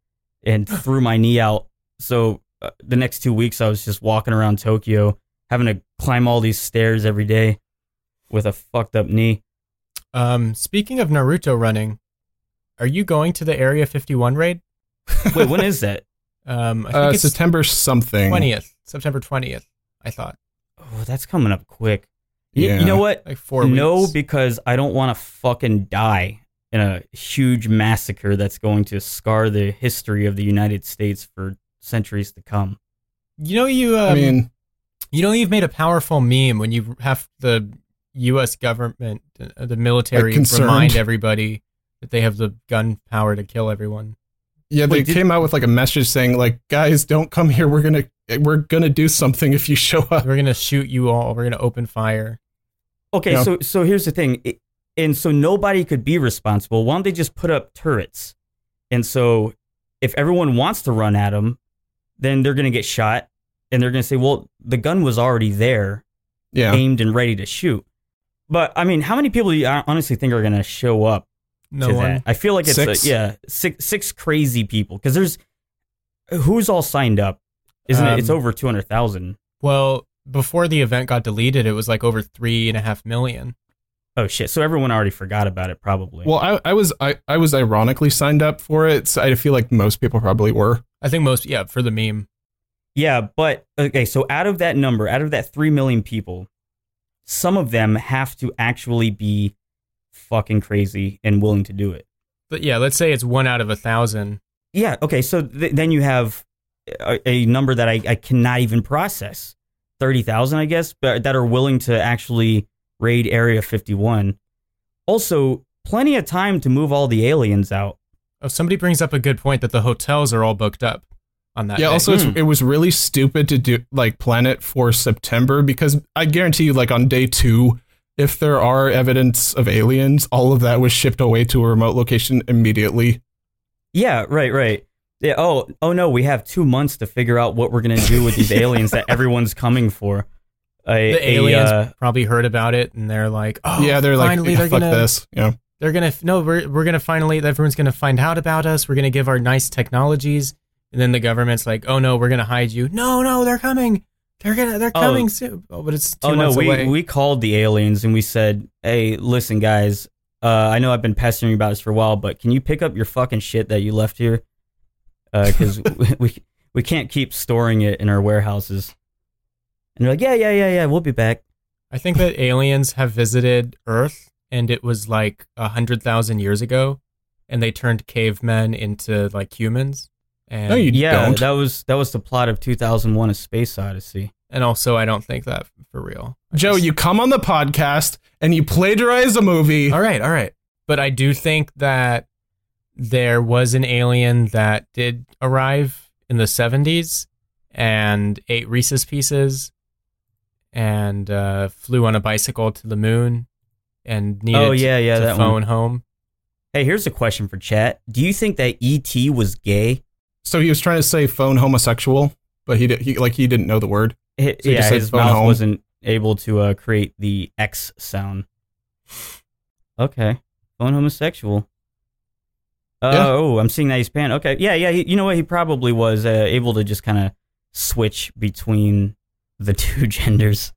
and threw my knee out. So uh, the next two weeks I was just walking around Tokyo, having to climb all these stairs every day with a fucked up knee. Um, speaking of Naruto running, are you going to the Area fifty-one raid? Wait, when is that? Um, I think Uh, it's September something. twentieth, September twentieth, I thought. Oh, that's coming up quick. Y- Yeah. You know what? Like four No, weeks. because I don't want to fucking die in a huge massacre that's going to scar the history of the United States for centuries to come. You know, you, um, I mean, you know, you've made a powerful meme when you have the U S government, uh, the military, Like, concerned. remind everybody that they have the gun power to kill everyone. yeah, they Wait, did- came out with like a message saying like, guys, don't come here. We're gonna we're gonna do something if you show up. We're gonna shoot you all. We're gonna open fire. Okay, Yeah. so so here's the thing. It, and so nobody could be responsible. Why don't they just put up turrets? And so if everyone wants to run at them, then they're going to get shot. And they're going to say, well, the gun was already there, Yeah, aimed and ready to shoot. But, I mean, how many people do you honestly think are going to show up No to one. that? I feel like it's, Six? A, yeah, six, six crazy people. Because there's, who's all signed up? Isn't it? It's Um, over two hundred thousand. Well, before the event got deleted, it was like over three and a half million. Oh, shit. So everyone already forgot about it, probably. well, I, I was I, I was ironically signed up for it, so I feel like most people probably were. I think most, yeah, for the meme. Yeah, but okay, so out of that number, out of that three million people, some of them have to actually be fucking crazy and willing to do it. But yeah, let's say it's one out of a thousand. Yeah, okay, so th- then you have a, a number that I, I cannot even process. thirty thousand, I guess, but that are willing to actually raid Area fifty-one. Also, plenty of time to move all the aliens out. Oh, somebody brings up a good point that the hotels are all booked up on that Yeah. day. Also, it's, Hmm. it was really stupid to do like plan it for September because I guarantee you, like on day two, if there are evidence of aliens, all of that was shipped away to a remote location immediately. Yeah, right, right. Yeah, oh, oh no, we have two months to figure out what we're going to do with these aliens that everyone's coming for. A, the a, aliens uh, probably heard about it and they're like, oh, yeah, they're like, finally yeah, they're fuck gonna, this. Yeah. they're gonna, no, we're we're gonna finally, everyone's gonna find out about us. We're gonna give our nice technologies, and then the government's like, oh no, we're gonna hide you. No, no, they're coming. They're gonna, they're Oh. coming soon. Oh, but it's two Oh no, months we away. we called the aliens and we said, "Hey, listen, guys. Uh, I know I've been pestering you about this for a while, but can you pick up your fucking shit that you left here? Because we, we we can't keep storing it in our warehouses." And they're like, "Yeah, yeah, yeah, yeah. We'll be back." I think that aliens have visited Earth, and it was like a hundred thousand years ago, and they turned cavemen into like humans. And No, you Yeah, don't. that was that was the plot of two thousand one: A Space Odyssey. and also, I don't think that for real. I Joe, just- you come on the podcast and you plagiarize a movie. All right, all right. But I do think that there was an alien that did arrive in the seventies and ate Reese's Pieces and uh, flew on a bicycle to the moon and needed Oh yeah, yeah, to that phone one. home. Hey, here's a question for chat. Do you think that E T was gay? So he was trying to say phone homosexual, but he did, he like he didn't know the word. Hi- So he yeah, just said his phone mouth home. wasn't able to uh, create the X sound. Okay, phone homosexual. Uh, Yeah. Oh, I'm seeing that he's pan. Okay, yeah, yeah. He, you know what? He probably was uh, able to just kind of switch between the two genders.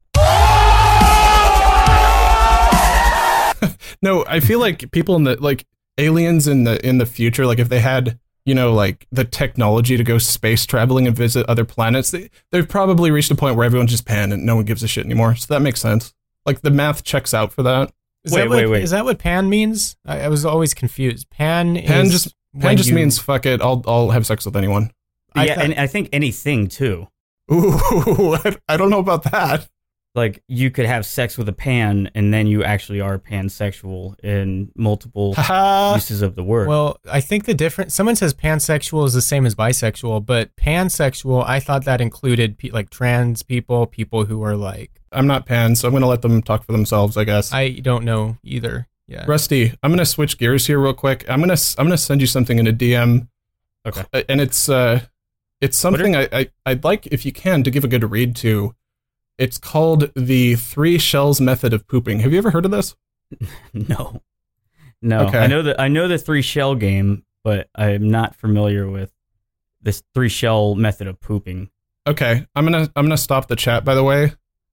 No, I feel like people in the like aliens in the in the future, like if they had, you know, like the technology to go space traveling and visit other planets, they they've probably reached a point where everyone's just pan and no one gives a shit anymore. So that makes sense. Like the math checks out for that. Is Wait, that what, wait, wait. Is that what pan means? I, I was always confused. Pan, Pan is just when pan just you- means fuck it. I'll I'll have sex with anyone. I yeah, thought- and I think anything too. Ooh, I, I don't know about that. Like you could have sex with a pan, and then you actually are pansexual in multiple Haha. uses of the word. Well, I think the difference. Someone says pansexual is the same as bisexual, but pansexual, I thought that included pe- like trans people, people who are like, I'm not pan, so I'm gonna let them talk for themselves, I guess. I don't know either. Yeah. Rusty, I'm gonna switch gears here real quick. I'm gonna I'm gonna send you something in a D M. Okay. Uh, And it's uh, It's something I, I, I'd like, if you can, to give a good read to. It's called the three shells method of pooping. Have you ever heard of this? No. No. Okay. I know that I know the three shell game, but I'm not familiar with this three shell method of pooping. Okay. I'm gonna I'm gonna stop the chat, by the way.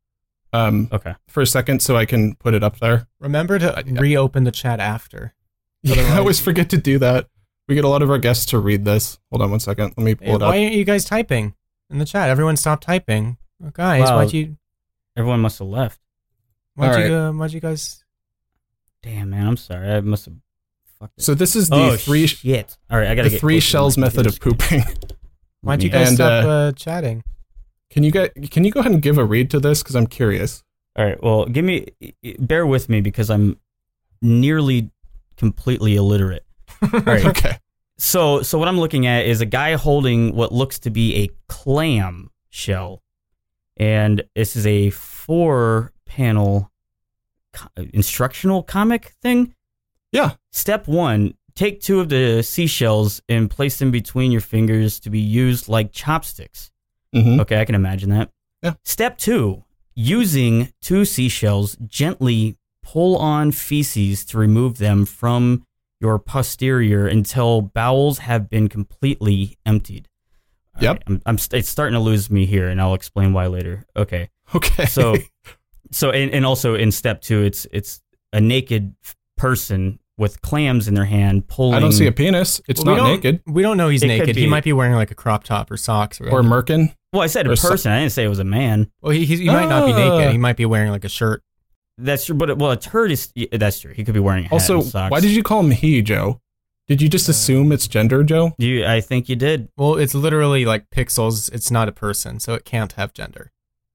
Um Okay. for a second so I can put it up there. Remember to reopen the chat after. Yeah, I always forget to do that. We get a lot of our guests to read this. Hold on one second. Let me pull Hey, it up. why aren't you guys typing in the chat? Everyone stop typing. Oh, guys, Wow. why'd you Everyone must have left. why'd All you right. uh, why'd you guys Damn, man. I'm sorry. I must have fucked it. So this is the oh, three shit. All right, I got to the get three closer to shells my method of computer screen. pooping. why'd you Let me- guys And, stop uh, uh, chatting? Can you get can you go ahead and give a read to this because I'm curious. All right, well, give me, bear with me because I'm nearly completely illiterate. All right. Okay. So, so what I'm looking at is a guy holding what looks to be a clam shell, and this is a four-panel co- instructional comic thing. Yeah. Step one: take two of the seashells and place them between your fingers to be used like chopsticks. Mm-hmm. Okay, I can imagine that. Yeah. Step two: using two seashells, gently pull on feces to remove them from your posterior until bowels have been completely emptied. Yep. All right, I'm, I'm st- it's starting to lose me here, and I'll explain why later. Okay. Okay. So, so and, and also in step two, it's it's a naked f- person with clams in their hand pulling. I don't see a penis. It's Well, we not don't- naked. We don't know he's It could naked. He be. might be wearing like a crop top or socks or, Or merkin. Well, I said a or so- person. I didn't say it was a man. well, he he, he might not be Ah. naked. He might be wearing like a shirt. That's true. But well, a turd is yeah, that's true. He could be wearing a hat Also, and socks. why did you call him he, Joe? Did you just assume it's gender, Joe? You, I think you did. Well, it's literally like pixels. It's not a person, so it can't have gender.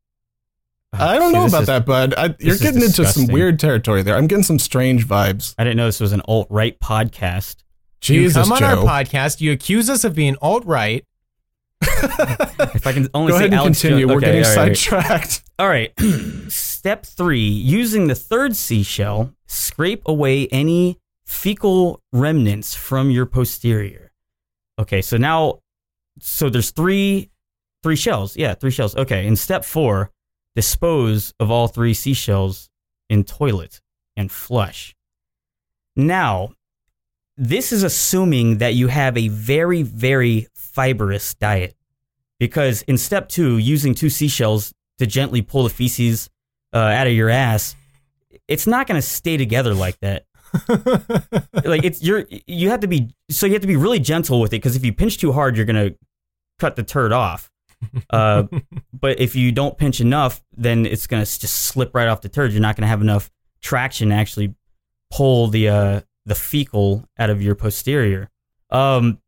I don't See, know this about is- that, bud. I, you're is getting into some disgusting. weird territory there. I'm getting some strange vibes. I didn't know this was an alt-right podcast. Jesus, you come on Joe. our podcast. You accuse us of being alt right. If I can only Go say ahead and Alex continue. Jones- We're okay, getting all right, sidetracked. All right. Step three: using the third seashell, scrape away any fecal remnants from your posterior. Okay, so now, so there's three, three shells. Yeah, three shells. Okay. In step four, dispose of all three seashells in toilet and flush. Now, this is assuming that you have a very, very fibrous diet. Because in step two, using two seashells to gently pull the feces uh, out of your ass, it's not going to stay together like that. Like it's you're you have to be so you have to be really gentle with it because if you pinch too hard, you're going to cut the turd off. Uh, but if you don't pinch enough, then it's going to just slip right off the turd. You're not going to have enough traction to actually pull the uh, the fecal out of your posterior. Um,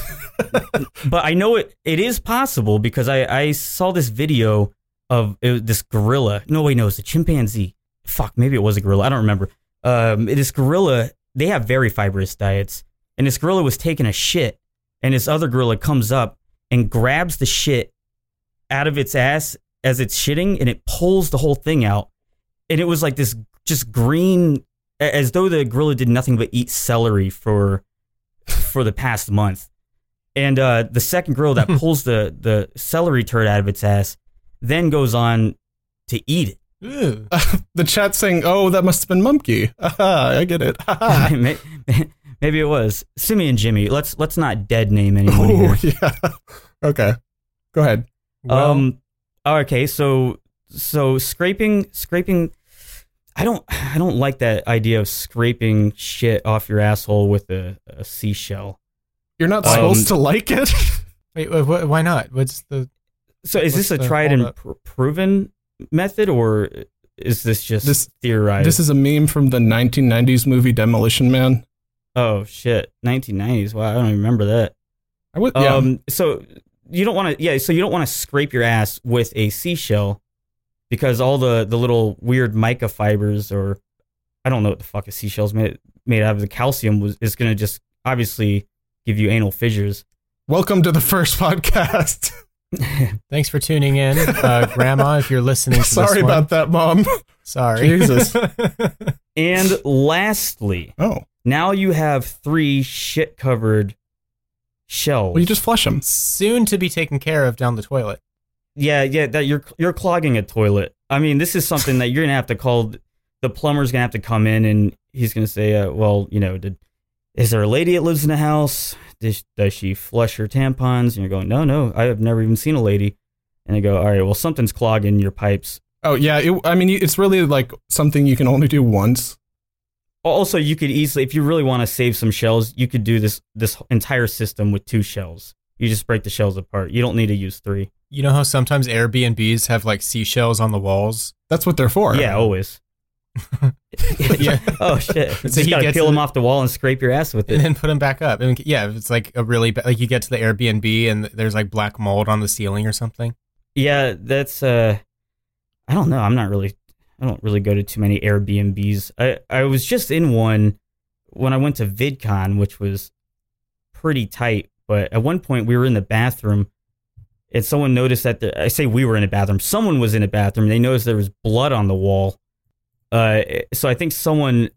but I know it, it is possible because I, I saw this video of it, was this gorilla. No, wait, no, it's a chimpanzee. Fuck, maybe it was a gorilla. I don't remember. Um, this gorilla, they have very fibrous diets. And this gorilla was taking a shit. And this other gorilla comes up and grabs the shit out of its ass as it's shitting. And it pulls the whole thing out. And it was like this just green, as though the gorilla did nothing but eat celery for for the past month. And uh, the second gorilla that pulls the, the celery turd out of its ass then goes on to eat it. Ew. The chat's saying, "Oh, that must have been Mumkey." I get it. May- Maybe it was Simeon Jimmy. Let's let's not dead name anyone Oh, here. yeah. Okay. Go ahead. Well, um. Okay. So so scraping scraping. I don't I don't like that idea of scraping shit off your asshole with a, a seashell. You're not Um, supposed to like it. wait, wait, wh- why not? What's the? So is What's this a the tried hold and up? pr- proven method, or is this just This- theorized? This is a meme from the nineteen nineties movie Demolition Man. oh shit, nineteen nineties. Wow, I don't even remember that. I would. Yeah. Um, so you don't want to, yeah. So you don't want to scrape your ass with a seashell because all the, the little weird mica fibers, or I don't know what the fuck a seashell's made made out of. The calcium was is going to just obviously give you anal fissures. Welcome to the first podcast. Thanks for tuning in, uh, Grandma. If you're listening, to Sorry this one. about that, Mom. Sorry, Jesus. And lastly, Oh. now you have three shit covered shells. Well, you just flush them. Soon to be taken care of down the toilet. Yeah, yeah, that you're you're clogging a toilet. I mean, this is something that you're gonna have to call. The plumber's gonna have to come in, and he's gonna say, uh, "Well, you know, did is there a lady that lives in the house? Does, does she flush her tampons?" And you're going, "No, no, I have never even seen a lady." And they go, "All right, well, something's clogging your pipes." Oh yeah, it, I mean, it's really like something you can only do once. Also, you could easily, if you really want to save some shells, you could do this this entire system with two shells. You just break the shells apart. You don't need to use three. You know how sometimes Airbnbs have like seashells on the walls? That's what they're for. Yeah, always. Yeah. Oh shit! So So he you gotta gets peel it- them off the wall and scrape your ass with And it. then put them back up. And yeah, if it's like a really bad, like you get to the Airbnb and there's like black mold on the ceiling or something. Yeah, that's. uh I don't know. I'm not really. I don't really go to too many Airbnbs. I I was just in one when I went to VidCon, which was pretty tight. But at one point, we were in the bathroom, and someone noticed that the, I say we were in a bathroom. Someone was in a bathroom. They noticed there was blood on the wall. Uh, so I think someone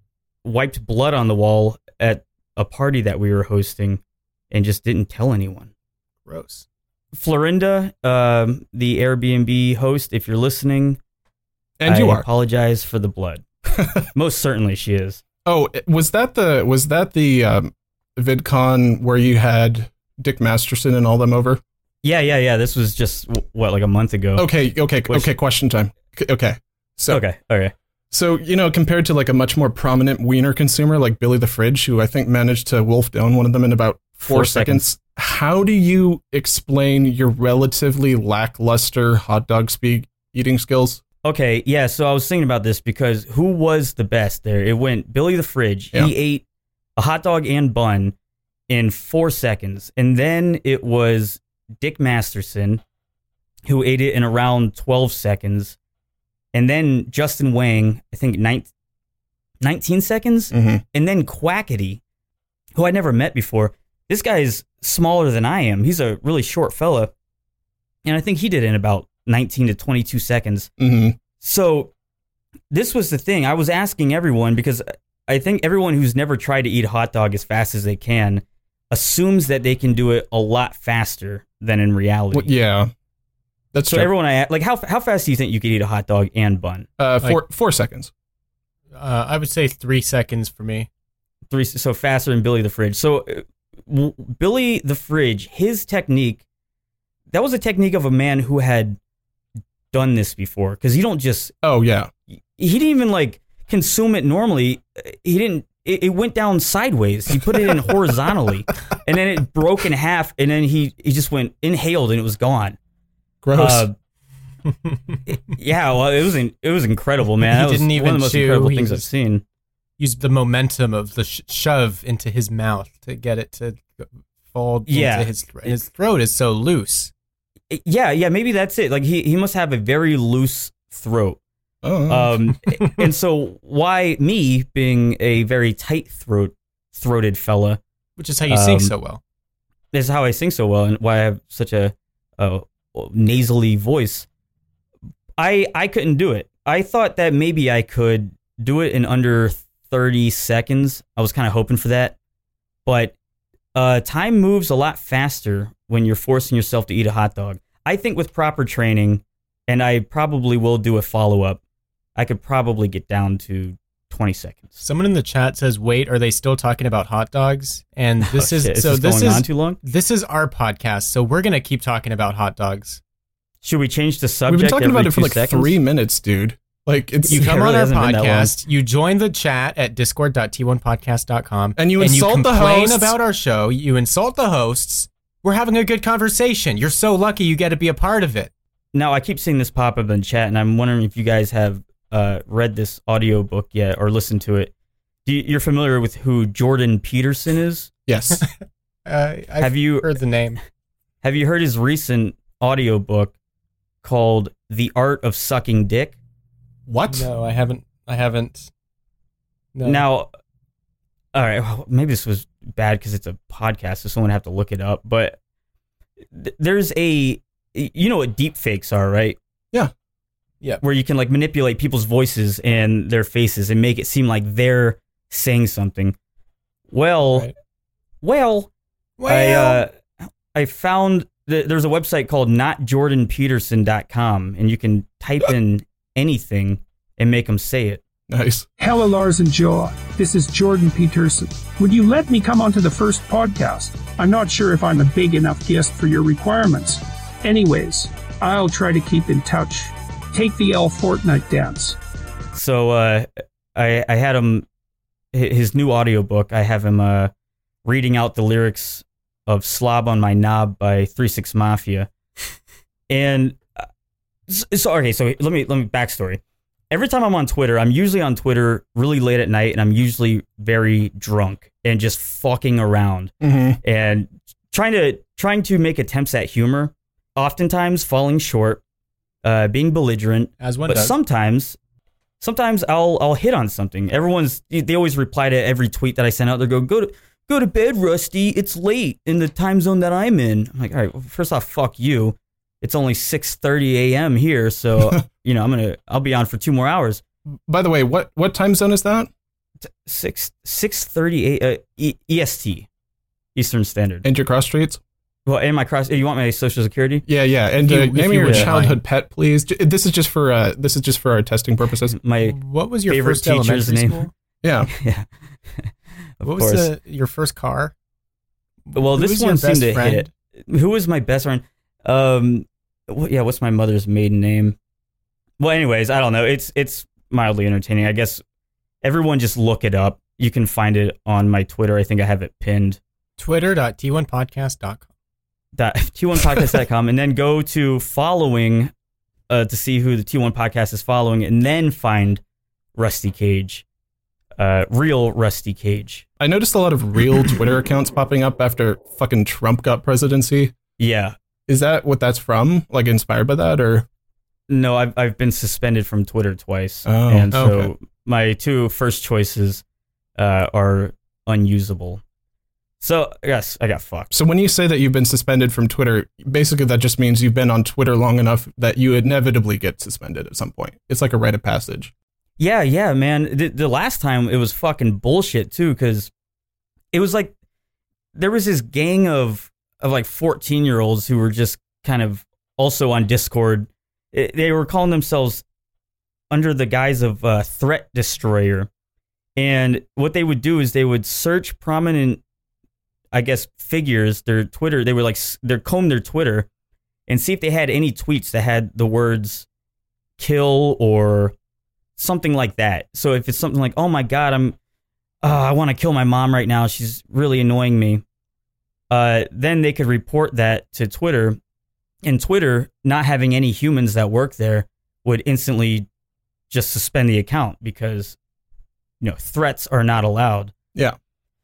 wiped blood on the wall at a party that we were hosting, and just didn't tell anyone. Gross. Florinda, um, the Airbnb host, if you're listening, and I you are. apologize for the blood. Most certainly, she is. Oh, was that the was that the um, VidCon where you had Dick Masterson and all them over? Yeah, yeah, yeah. This was just what, like a month ago. Okay, okay, Which- okay. Question time. C- Okay, so Okay. Okay. so you know, compared to like a much more prominent wiener consumer like Billy the Fridge, who I think managed to wolf down one of them in about four, Four seconds, seconds. how do you explain your relatively lackluster hot dog speed eating skills? Okay. Yeah. So I was thinking about this because who was the best there? It went Billy the Fridge. Yeah. He ate a hot dog and bun in four seconds, and then it was Dick Masterson who ate it in around twelve seconds, and then Justin Wang, I think nine, nineteen seconds, Mm-hmm. and then Quackity, who I never met before. This guy is smaller than I am. He's a really short fella, and I think he did it in about nineteen to twenty-two seconds. Mm-hmm. So this was the thing. I was asking everyone because I think everyone who's never tried to eat a hot dog as fast as they can assumes that they can do it a lot faster than in reality. Well, yeah, that's So true. everyone, I like how how fast do you think you could eat a hot dog and bun? uh, four four seconds. Uh, I would say three seconds for me. Three, so faster than Billy the Fridge. So uh, w- Billy the Fridge, his technique, that was a technique of a man who had done this before. Because you don't just, Oh yeah, he didn't even like consume it normally. He didn't, it, it went down sideways. He put it in horizontally, and then it broke in half, and then he, he just went inhaled, and it was gone. gross. Uh, yeah, well, it was in, it was incredible, man. He That was didn't one even of the most chew, incredible he things I've just- seen. Use the momentum of the sh- shove into his mouth to get it to fold Yeah. into his throat. His throat is so loose. Yeah, yeah, maybe that's it. Like he, he must have a very loose throat. oh, Um, and so why me being a very tight throat throated fella Which is how you sing Um, so well. is how I sing so well and why I have such a, a nasally voice. I I couldn't do it. I thought that maybe I could do it in under thirty seconds. I was kind of hoping for that. But uh, time moves a lot faster when you're forcing yourself to eat a hot dog. I think with proper training, and I probably will do a follow-up, I could probably get down to twenty seconds. Someone in the chat says, "Wait, are they still talking about hot dogs?" And this Oh, is shit. Is so. this This going is on too long? this is our podcast, so we're gonna keep talking about hot dogs. Should we change the subject? we've been talking every about it for two like seconds? three minutes, dude. Like it's You Yeah, come it on really our hasn't been that long. podcast, you join the chat at discord dot t one podcast dot com, And you insult the complain hosts. about our show. You insult the hosts. We're having a good conversation. You're so lucky you get to be a part of it. Now, I keep seeing this pop up in chat, and I'm wondering if you guys have uh, read this audiobook yet or listened to it. Do you, you're familiar with who Jordan Peterson is? yes. Uh, I've Have you heard the name? have you heard his recent audiobook called The Art of Sucking Dick? What? No, I haven't. I haven't. No. Now, all right, well, maybe this was bad because it's a podcast, so someone would have to look it up. But th- there's a, you know what deep fakes are, right? Yeah. Yeah. Where you can like manipulate people's voices and their faces and make it seem like they're saying something. Well, Right. well, Well, I uh, I found th- there's a website called not jordan peterson dot com, and you can type in anything and make them say it. Nice. Hello, Lars and Joa. This is Jordan Peterson. Would you let me come onto the first podcast? I'm not sure if I'm a big enough guest for your requirements. Anyways, I'll try to keep in touch. Take the L Fortnite dance. So uh, I I had him hi- his new audiobook. I have him uh, reading out the lyrics of "Slob on My Knob" by three six Mafia, and uh, so okay. So let me let me backstory. Every time I'm on Twitter, I'm usually on Twitter really late at night, and I'm usually very drunk and just fucking around Mm-hmm. and trying to trying to make attempts at humor. Oftentimes falling short, uh, being belligerent, As one but does. sometimes, sometimes I'll I'll hit on something. Everyone's they always reply to every tweet that I send out. They go go to go to bed, Rusty. It's late in the time zone that I'm in. I'm like, all right. Well, first off, fuck you. It's only six thirty a.m. here, so you know I'm gonna I'll be on for two more hours. By the way, what what time zone is that? Six six thirty eight uh, e- E S T, Eastern Standard. And your cross streets? Well, and my cross. You want my social security? Yeah, yeah. And If you- uh, if name you your wouldn't childhood mind. pet, please. J- This is just for uh, this is just for our testing purposes. My What was your favorite first teacher's elementary name. school? Yeah. yeah. Of What course. was the, your first car? Well, Who this was your one seemed best to friend? hit it. Who was my best friend? Um, wh- yeah, what's my mother's maiden name? Well, anyways, I don't know. It's it's mildly entertaining. I guess everyone just look it up. You can find it on my Twitter. I think I have it pinned. Twitter dot t one podcast dot com. Dot T one podcast dot com, and then go to following uh, to see who the T one podcast is following, and then find Rusty Cage, uh, real Rusty Cage. I noticed a lot of real Twitter accounts popping up after fucking Trump got presidency. Yeah. Is that what that's from? Like inspired by that, or? No, I've I've been suspended from Twitter twice, Oh, and so okay. my two first choices uh, are unusable. So yes, I got fucked. So when you say that you've been suspended from Twitter, basically that just means you've been on Twitter long enough that you inevitably get suspended at some point. It's like a rite of passage. Yeah, yeah, man. The, the last time it was fucking bullshit too, because it was like there was this gang of of like fourteen year olds who were just kind of also on Discord. It, they were calling themselves under the guise of uh, Threat Destroyer, and what they would do is they would search prominent, I guess, figures, their Twitter. They would like they comb their Twitter and see if they had any tweets that had the words "kill" or something like that. So if it's something like, "Oh my God, I'm, uh, I want to kill my mom right now. She's really annoying me," uh, then they could report that to Twitter, and Twitter, not having any humans that work there, would instantly just suspend the account because, you know, threats are not allowed. Yeah.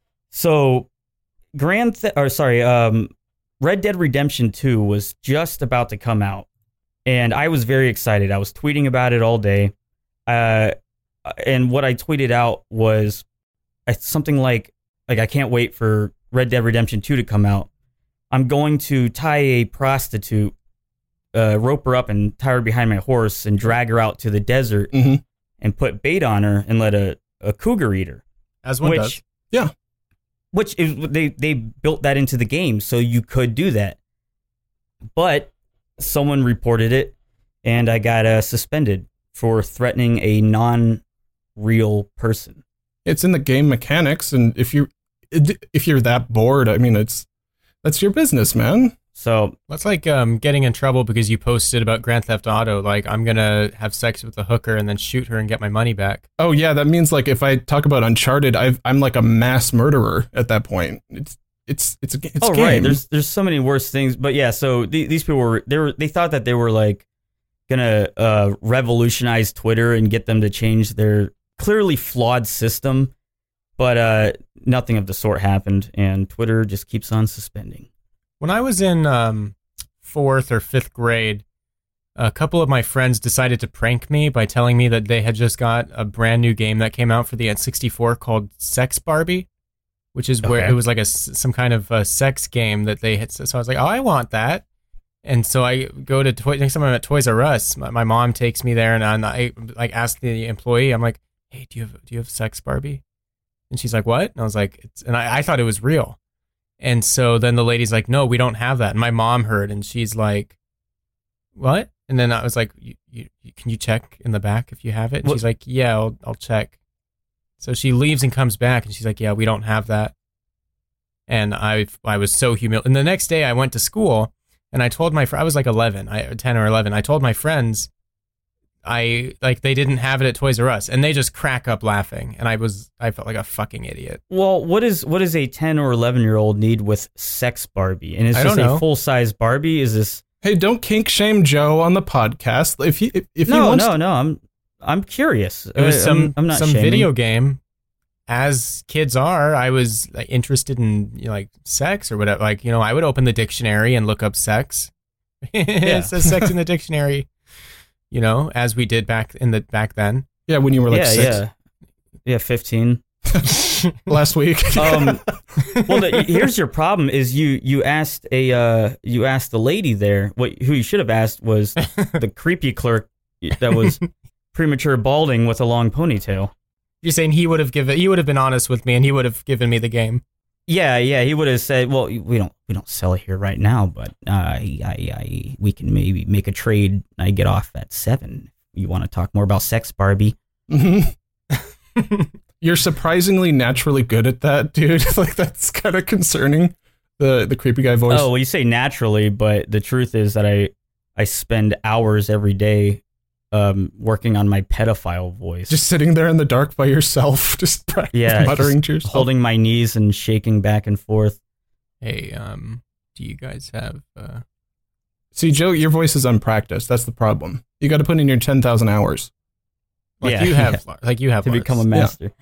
So, Grand, Th- or sorry, um, Red Dead Redemption two was just about to come out, and I was very excited. I was tweeting about it all day. Uh, and what I tweeted out was uh, something like, like, I can't wait for Red Dead Redemption two to come out. I'm going to tie a prostitute, uh, rope her up and tie her behind my horse and drag her out to the desert Mm-hmm. and put bait on her and let a, a cougar eat her. As one which, does. Yeah. Which is, they, they built that into the game, so you could do that. But someone reported it, and I got uh, suspended for threatening a non-real person. It's in the game mechanics, and if you if you're that bored, I mean, it's that's your business, man. So That's like um, getting in trouble because you posted about Grand Theft Auto, like, I'm going to have sex with a hooker and then shoot her and get my money back. Oh yeah, that means like if I talk about Uncharted, I've, I'm like a mass murderer at that point. It's it's it's a it's oh a game. right, there's there's so many worse things. But yeah, so th- these people were they were they thought that they were like gonna uh, revolutionize Twitter and get them to change their clearly flawed system. But uh, nothing of the sort happened, and Twitter just keeps on suspending. When I was in um, fourth or fifth grade, a couple of my friends decided to prank me by telling me that they had just got a brand new game that came out for the N sixty-four called Sex Barbie, which is where Okay. it was like a s- some kind of a sex game that they had. So I was like, oh, I want that. And so I go to toy, next time I'm at Toys R Us, my, my mom takes me there, and I, I like ask the employee, I'm like, hey, do you have do you have Sex Barbie? And she's like, what? And I was like, it's, and I, I thought it was real. And so then the lady's like, no, we don't have that. And my mom heard, and she's like, what? And then I was like, you, you, can you check in the back if you have it? And What? she's like, yeah, I'll, I'll check. So she leaves and comes back, and she's like, yeah, we don't have that. And I I was so humiliated. And the next day I went to school, and I told my friend, I was like eleven, I, ten or eleven. I told my friends, I like they didn't have it at Toys R Us, and they just crack up laughing. And I was, I felt like a fucking idiot. Well, what is what does a ten or eleven year old need with sex Barbie? And it's I just don't know. a full size Barbie? Is this Hey, don't kink shame Joe on the podcast. If he if, if he no, wants no, no. I'm I'm curious. It was Uh, some I'm, I'm not some shaming. video game. As kids are, I was like, interested in you know, like sex or whatever. Like you know, I would open the dictionary and look up sex. It says sex in the dictionary. You know, as we did back in the back then. yeah, when you were like yeah, six yeah, yeah. Fifteen. last week. Um, well, the, here's your problem: is you you asked a uh, you asked the lady there. What who you should have asked was the creepy clerk that was premature balding with a long ponytail. You're saying he would have given, he would have been honest with me, and he would have given me the game. Yeah, yeah, he would have said, "Well, we don't we don't sell it here right now, but uh, I, I, I, we can maybe make a trade. I get off at seven. You want to talk more about sex, Barbie?" Mhm. You're surprisingly naturally good at that, dude. Like that's kind of concerning. The the creepy guy voice. Oh, well, you say naturally, but the truth is that I I spend hours every day um, working on my pedophile voice. Just sitting there in the dark by yourself, just yeah, muttering just to yourself. holding my knees and shaking back and forth. Hey, um, do you guys have? Uh... See, Joe, your voice is unpracticed. That's the problem. You got to put in your ten thousand hours. Like Yeah, you have, like you have To Lars. become a master.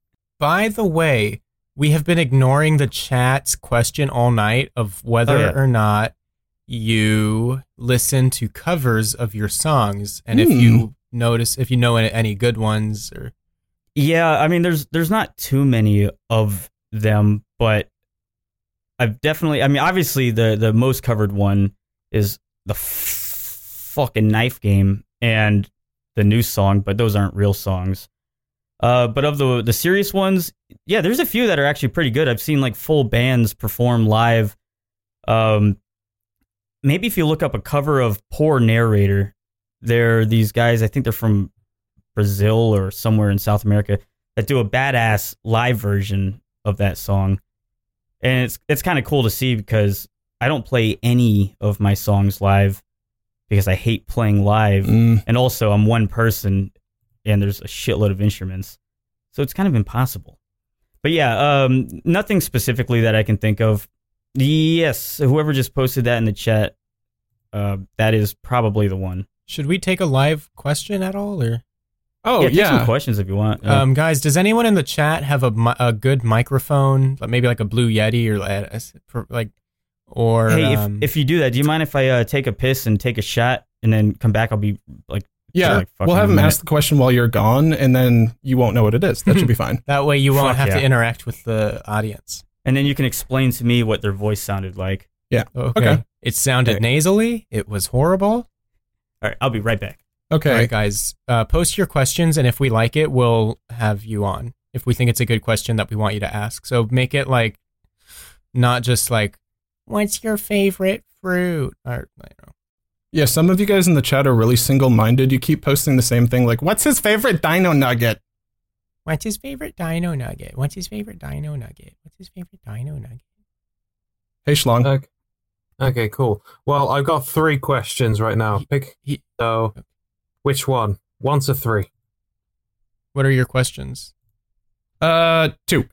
By the way, we have been ignoring the chat's question all night of whether Oh, yeah. or not you listen to covers of your songs, and if Hmm. you notice, if you know any, any good ones, or Yeah, I mean, there's there's not too many of them, but I've definitely. I mean, obviously, the the most covered one is the f- fucking Knife Game and the new song, but those aren't real songs. Uh, but of the the serious ones, yeah, there's a few that are actually pretty good. I've seen like full bands perform live. Um, maybe if you look up a cover of Poor Narrator, they're these guys. I think they're from Brazil or somewhere in South America that do a badass live version of that song, and it's it's kind of cool to see because I don't play any of my songs live because I hate playing live, Mm. and also I'm one person and there's a shitload of instruments, so it's kind of impossible. But yeah, um, nothing specifically that I can think of. Yes, whoever just posted that in the chat, uh, that is probably the one. should we take a live question at all, or? Oh, yeah, yeah. take some questions if you want. Uh, Um, guys, does anyone in the chat have a, mi- a good microphone, like maybe like a Blue Yeti or uh, for, like, or hey, if, um, if you do that, do you mind if I uh, take a piss and take a shot and then come back? I'll be like, Yeah, like fucking we'll have a him minute. ask the question while you're gone, and then you won't know what it is. That should be fine. that way you won't Fuck have yeah. to interact with the audience. And then you can explain to me what their voice sounded like. Okay. Okay. It sounded Okay. nasally. It was horrible. All right, I'll be right back. Okay. All right, guys, uh, post your questions, and if we like it, we'll have you on. If we think it's a good question that we want you to ask, so make it like not just like, "What's your favorite fruit?" Or I don't know. Yeah, some of you guys in the chat are really single-minded. You keep posting the same thing, like, "What's his favorite dino nugget?" What's his favorite dino nugget? What's his favorite dino nugget? What's his favorite dino nugget? Hey, Schlong. Okay. Okay, cool. Well, I've got three questions right now. Pick. He- So, which one? One to three. What are your questions? Uh, two.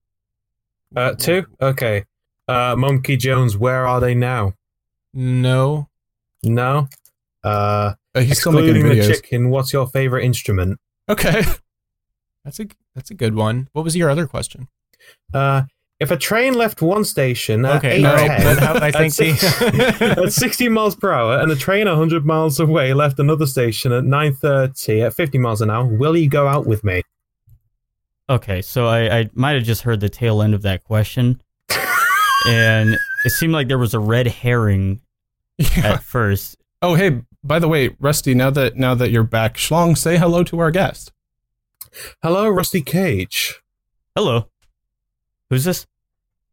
Uh, two. Okay. Uh, Monkey Jones. Where are they now? No. No. Uh, Uh, he's still making excluding the videos. chicken. What's your favorite instrument? Okay. That's a that's a good one. What was your other question? Uh, if a train left one station at Okay, eight all right, ten, but how- I think at, six, the- at sixty miles per hour, and a train one hundred miles away left another station at nine thirty at fifty miles an hour, will you go out with me? Okay, so I, I might have just heard the tail end of that question, and it seemed like there was a red herring Yeah. at first. Oh, hey, by the way, Rusty, now that now that you're back, Schlong, say hello to our guest. Hello, Rusty Cage. Hello, who's this?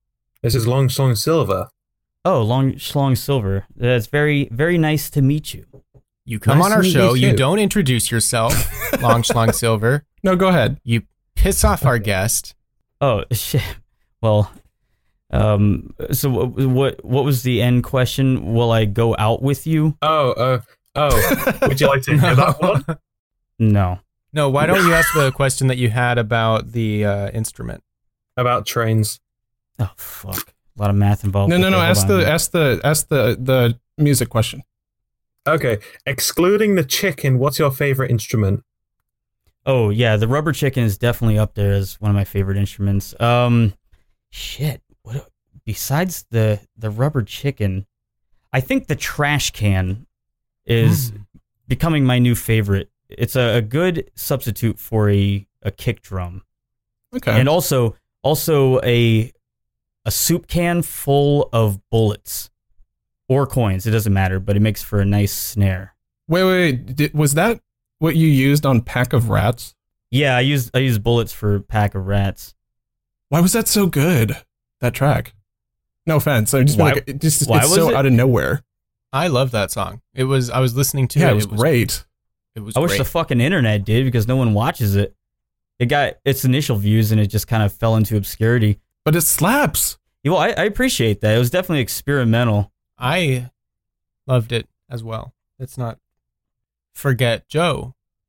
This is Long Schlong Silver. Oh, Long Schlong Silver. That's very, very nice to meet you. You come Nice on to our meet show, you you too. don't introduce yourself, Long Schlong Silver. No, go ahead. You piss off our guest. Oh, shit. Well, um, so what, what, what was the end question? Will I go out with you? Oh, uh, oh. Would you like to hear that one? No. No, why don't you ask the question that you had about the uh, instrument? About trains. Oh, fuck. A lot of math involved. No, no, no. Okay, hold Ask on. the ask the ask the the music question. Okay. Excluding the chicken, what's your favorite instrument? Oh, yeah. The rubber chicken is definitely up there as one of my favorite instruments. Um, shit. What? Besides the, the rubber chicken, I think the trash can is Mm. becoming my new favorite. It's a, a good substitute for a, a kick drum. Okay. And also also a a soup can full of bullets or coins. It doesn't matter, but it makes for a nice snare. wait, wait, wait. Did, was that what you used on Pack of Rats? Yeah, I use I use bullets for Pack of Rats. Why was that so good? That track. No offense. I just feel Why- like it just why it's was so it? out of nowhere. I love that song. It was. I was listening to Yeah, it. it was great. It was I wish great. the fucking internet did because no one watches it. It got its initial views and it just kind of fell into obscurity. But it slaps. Yeah, well, I, I appreciate that. It was definitely experimental. I loved it as well. Let's not forget Joe.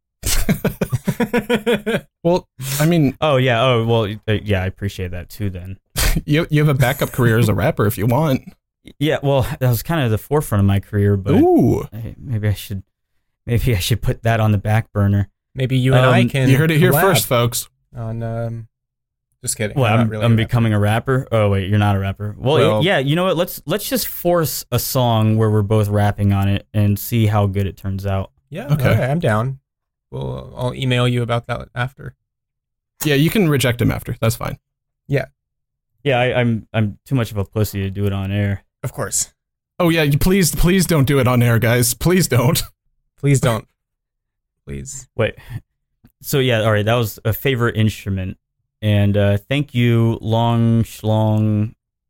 Well, I mean, Oh yeah. Oh well. uh, Yeah, I appreciate that too. Then. you you have a backup career as a rapper if you want. Yeah. Well, that was kind of the forefront of my career, but Ooh, I- maybe I should maybe I should put that on the back burner. Maybe you and I Um, can. you heard it here collab first, folks. On um, just kidding. Well, not I'm, really I'm a rapper. becoming a rapper. Oh wait, you're not a rapper. Well, Well- yeah, you know what? Let's let's just force a song where we're both rapping on it and see how good it turns out. Yeah. Okay. Okay. I'm down. Well, I'll email you about that after. Yeah, you can reject him after. That's fine. Yeah, I, I'm I'm too much of a pussy to do it on air. Of course. Oh yeah, you please please don't do it on air, guys. Please don't. Please don't. Please. Wait. So yeah, all right. That was a favorite instrument, and uh, thank you, Long Schlong,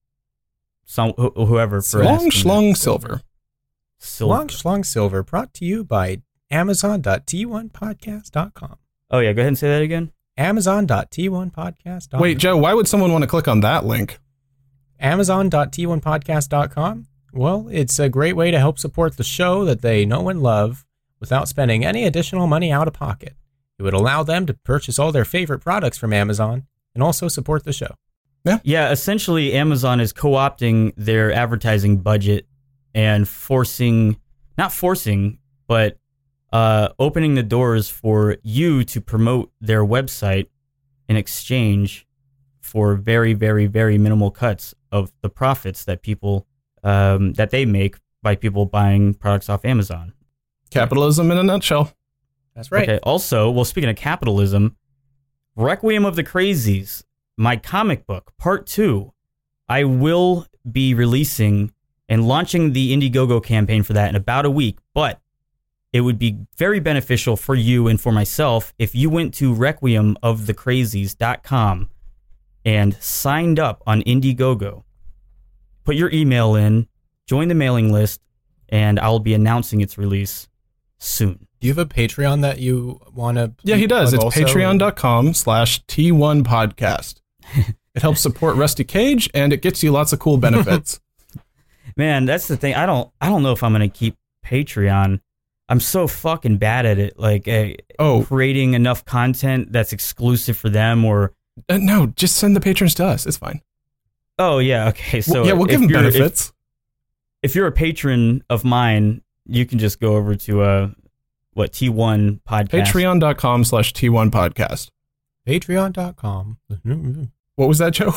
some wh- whoever for Long asking Schlong that. Silver. Silver. Long Schlong Silver, brought to you by Amazon dot T one podcast dot com. Oh yeah, go ahead and say that again. Amazon dot T one podcast dot com. Wait, Joe, why would someone want to click on that link? Amazon dot T one podcast dot com. Well, it's a great way to help support the show that they know and love without spending any additional money out of pocket. It would allow them to purchase all their favorite products from Amazon and also support the show. Yeah, essentially, Amazon is co-opting their advertising budget and forcing, not forcing, but uh, opening the doors for you to promote their website in exchange for very, very, very minimal cuts of the profits that people um, that they make by people buying products off Amazon. Capitalism in a nutshell. That's right. Okay. Also, well, speaking of capitalism, Requiem of the Crazies, my comic book, part two, I will be releasing and launching the Indiegogo campaign for that in about a week, but it would be very beneficial for you and for myself if you went to requiem of the crazies dot com and signed up on Indiegogo. Put your email in, join the mailing list, and I'll be announcing its release soon. Do you have a Patreon that you want to? Yeah, he does. It's patreon.com slash T1 podcast. It helps support Rusty Cage and it gets you lots of cool benefits. Man, that's the thing. I don't I don't know if I'm going to keep Patreon. I'm so fucking bad at it. Like uh, Oh, creating enough content that's exclusive for them or uh, no, just send the patrons to us. It's fine. oh yeah, okay. So Well, yeah, we'll if give them you're- if- benefits. If, you're a patron of mine, you can just go over to uh what T one podcast. Patreon.com slash T1 podcast. Patreon dot com. What was that, Joe?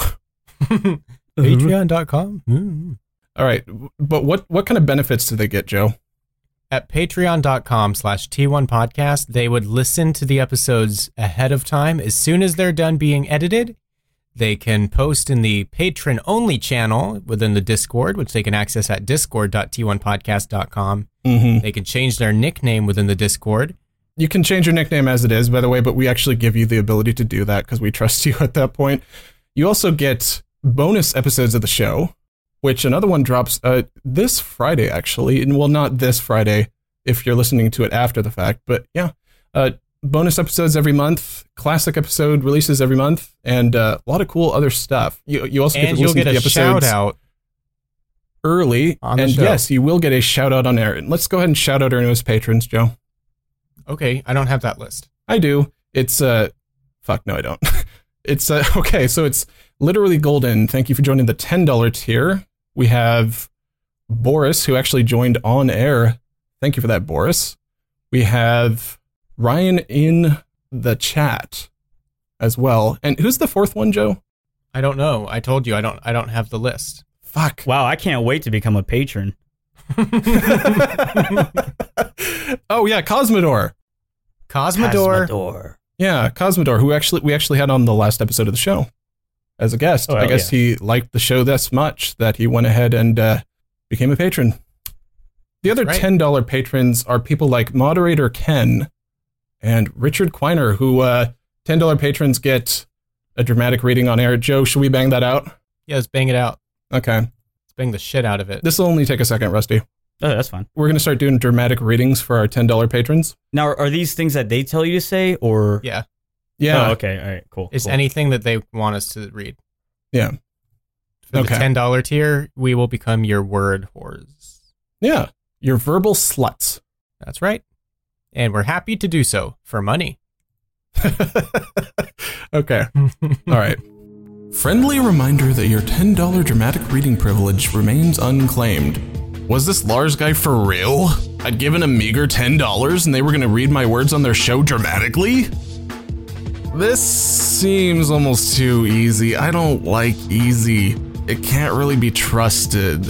Patreon dot com. All right. But what, what kind of benefits do they get, Joe? At patreon dot com slash T one podcast, they would listen to the episodes ahead of time. As soon as they're done being edited, they can post in the patron-only channel within the Discord, which they can access at discord dot T one podcast dot com. Mm-hmm. They can change their nickname within the Discord. You can change your nickname as it is, by the way, but we actually give you the ability to do that because we trust you at that point. You also get bonus episodes of the show, which another one drops uh, this Friday, actually. And well, not this Friday if you're listening to it after the fact, but yeah. Uh, bonus episodes every month, classic episode releases every month, and uh, a lot of cool other stuff. You, you also and get to you'll listen get to the a episodes shout out early. on the and show. yes, you will get a shout out on air. And let's go ahead and shout out our newest patrons, Joe. Okay, I don't have that list. I do. It's uh fuck no I don't. It's uh okay, so it's literally golden. Thank you for joining the ten dollar tier. We have Boris, who actually joined on air. Thank you for that, Boris. We have Ryan in the chat as well. And who's the fourth one, Joe? I don't know. I told you I don't I don't have the list. Fuck. Wow, I can't wait to become a patron. Oh yeah, Cosmodor. Cosmodor. Cosmodor. Yeah, Cosmodor, who actually we actually had on the last episode of the show as a guest. Oh, I guess yeah. he liked the show this much that he went ahead and uh, became a patron. The other Right. ten dollar patrons are people like Moderator Ken and Richard Quiner, who uh, ten dollar patrons get a dramatic reading on air. Joe, should we bang that out? Yeah, let's bang it out. Okay. Let's bang the shit out of it. This will only take a second, Rusty. Oh, that's fine. We're going to start doing dramatic readings for our ten dollar patrons. Now, are, are these things that they tell you to say, or? Yeah. Yeah. Oh, okay. All right. Cool. It's cool. anything that they want us to read. Yeah. For Okay. the ten dollar tier, we will become your word whores. Yeah. Your verbal sluts. That's right. And we're happy to do so for money. Okay. All right. Friendly reminder that your ten dollar dramatic reading privilege remains unclaimed. Was this Lars guy for real? I'd given a meager ten dollars and they were going to read my words on their show dramatically? This seems almost too easy. I don't like easy. It can't really be trusted.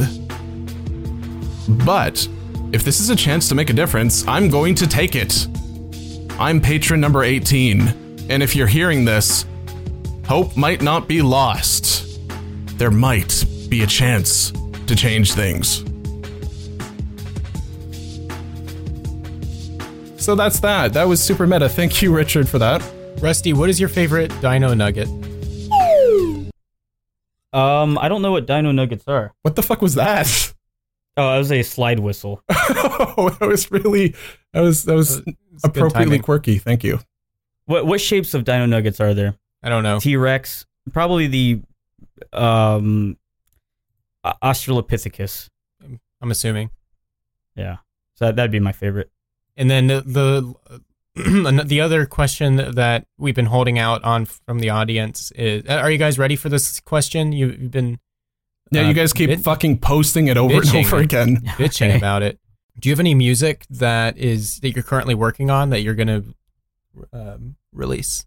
But if this is a chance to make a difference, I'm going to take it. I'm patron number eighteen, and if you're hearing this, hope might not be lost. There might be a chance to change things. So that's that. That was super meta. Thank you, Richard, for that. Rusty, what is your favorite dino nugget? Um, I don't know what Dino Nuggets are. What the fuck was that? Oh, it was a slide whistle. Oh, that was really, that was that was It's good appropriately timing. quirky. Thank you. What what shapes of Dino Nuggets are there? I don't know. T Rex, probably the um A- Australopithecus. I'm assuming. Yeah, so that, that'd be my favorite. And then the the, the other question that we've been holding out on from the audience is: are you guys ready for this question? You- You've been Yeah, uh, you guys keep bit- fucking posting it over and bitching. over again. bitching Okay. about it. Do you have any music that is that you're currently working on that you're gonna um, release?